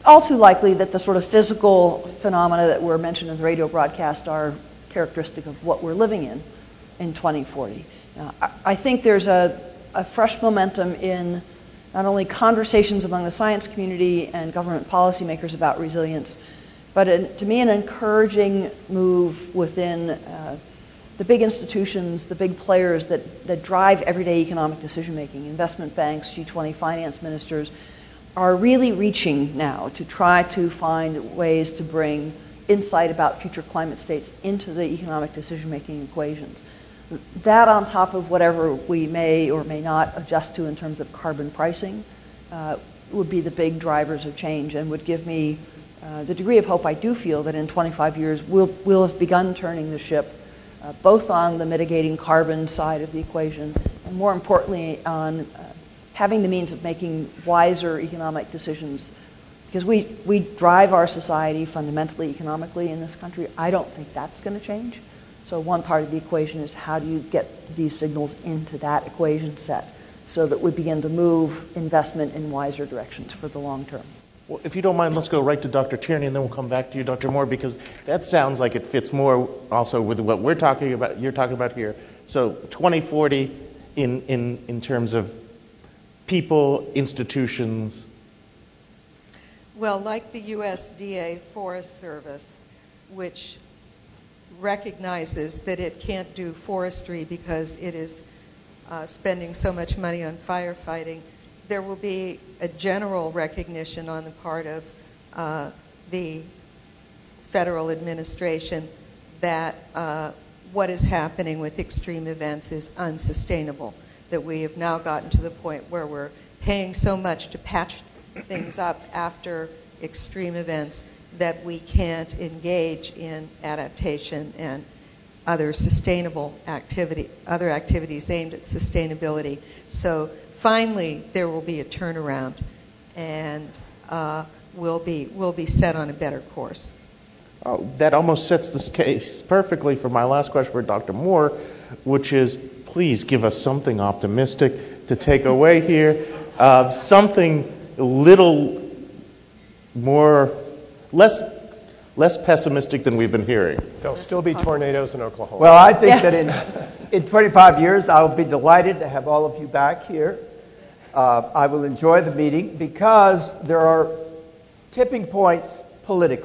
all too likely that the sort of physical phenomena that were mentioned in the radio broadcast are characteristic of what we're living in in twenty forty. Uh, I, I think there's a, a fresh momentum in not only conversations among the science community and government policymakers about resilience, but in, to me an encouraging move within uh, the big institutions, the big players that, that drive everyday economic decision making, investment banks, G twenty finance ministers, are really reaching now to try to find ways to bring insight about future climate states into the economic decision-making equations. That on top of whatever we may or may not adjust to in terms of carbon pricing uh, would be the big drivers of change and would give me uh, the degree of hope I do feel that in twenty-five years we'll, we'll have begun turning the ship uh, both on the mitigating carbon side of the equation and more importantly on uh, having the means of making wiser economic decisions, because we, we drive our society fundamentally economically in this country. I don't think that's going to change. So one part of the equation is how do you get these signals into that equation set so that we begin to move investment in wiser directions for the long term. Well, if you don't mind, let's go right to Doctor Tierney, and then we'll come back to you, Doctor Moore, because that sounds like it fits more also with what we're talking about, you're talking about here. So twenty forty in, in, in terms of people, institutions. Well, like the U S D A Forest Service, which recognizes that it can't do forestry because it is uh, spending so much money on firefighting, there will be a general recognition on the part of uh, the federal administration that uh, what is happening with extreme events is unsustainable, that we have now gotten to the point where we're paying so much to patch things up after extreme events that we can't engage in adaptation and other sustainable activity, other activities aimed at sustainability. So finally, there will be a turnaround, and uh, we'll be we'll be set on a better course. Oh, that almost sets this case perfectly for my last question for Doctor Moore, which is, please give us something optimistic to take away here, uh, something a little more, less, less pessimistic than we've been hearing. There'll still be tornadoes in Oklahoma. Well, I think Yeah. that in, in twenty-five years, I'll be delighted to have all of you back here. Uh, I will enjoy the meeting because there are tipping points politically.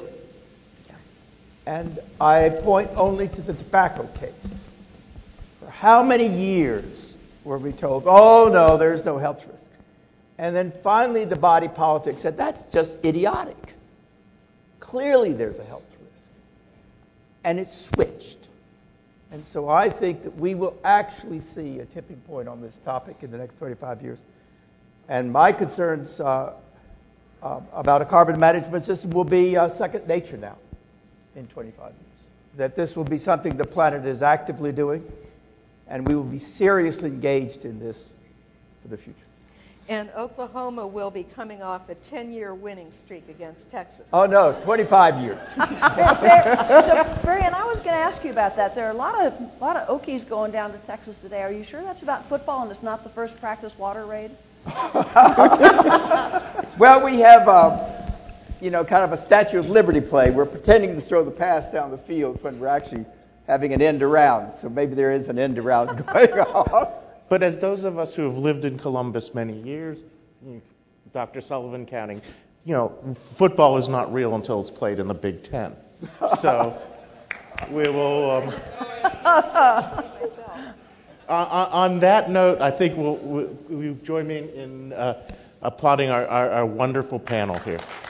And I point only to the tobacco case. For how many years were we told, oh, no, there's no health risk? And then finally the body politic said, that's just idiotic. Clearly there's a health risk. And it switched. And so I think that we will actually see a tipping point on this topic in the next twenty-five years. And my concerns uh, uh, about a carbon management system will be uh, second nature now in twenty-five years. That this will be something the planet is actively doing, and we will be seriously engaged in this for the future. And Oklahoma will be coming off a ten-year winning streak against Texas. Oh, no, twenty-five years. So, Marianne, I was going to ask you about that. There are a lot of a lot of Okies going down to Texas today. Are you sure that's about football and it's not the first practice water raid? Well, we have, um, you know, kind of a Statue of Liberty play. We're pretending to throw the pass down the field when we're actually having an end around. So maybe there is an end around going on. But as those of us who have lived in Columbus many years, Doctor Sullivan counting, you know, football is not real until it's played in the Big Ten. So we will. Um, uh, on that note, I think we'll, we'll, we'll join me in uh, applauding our, our, our wonderful panel here.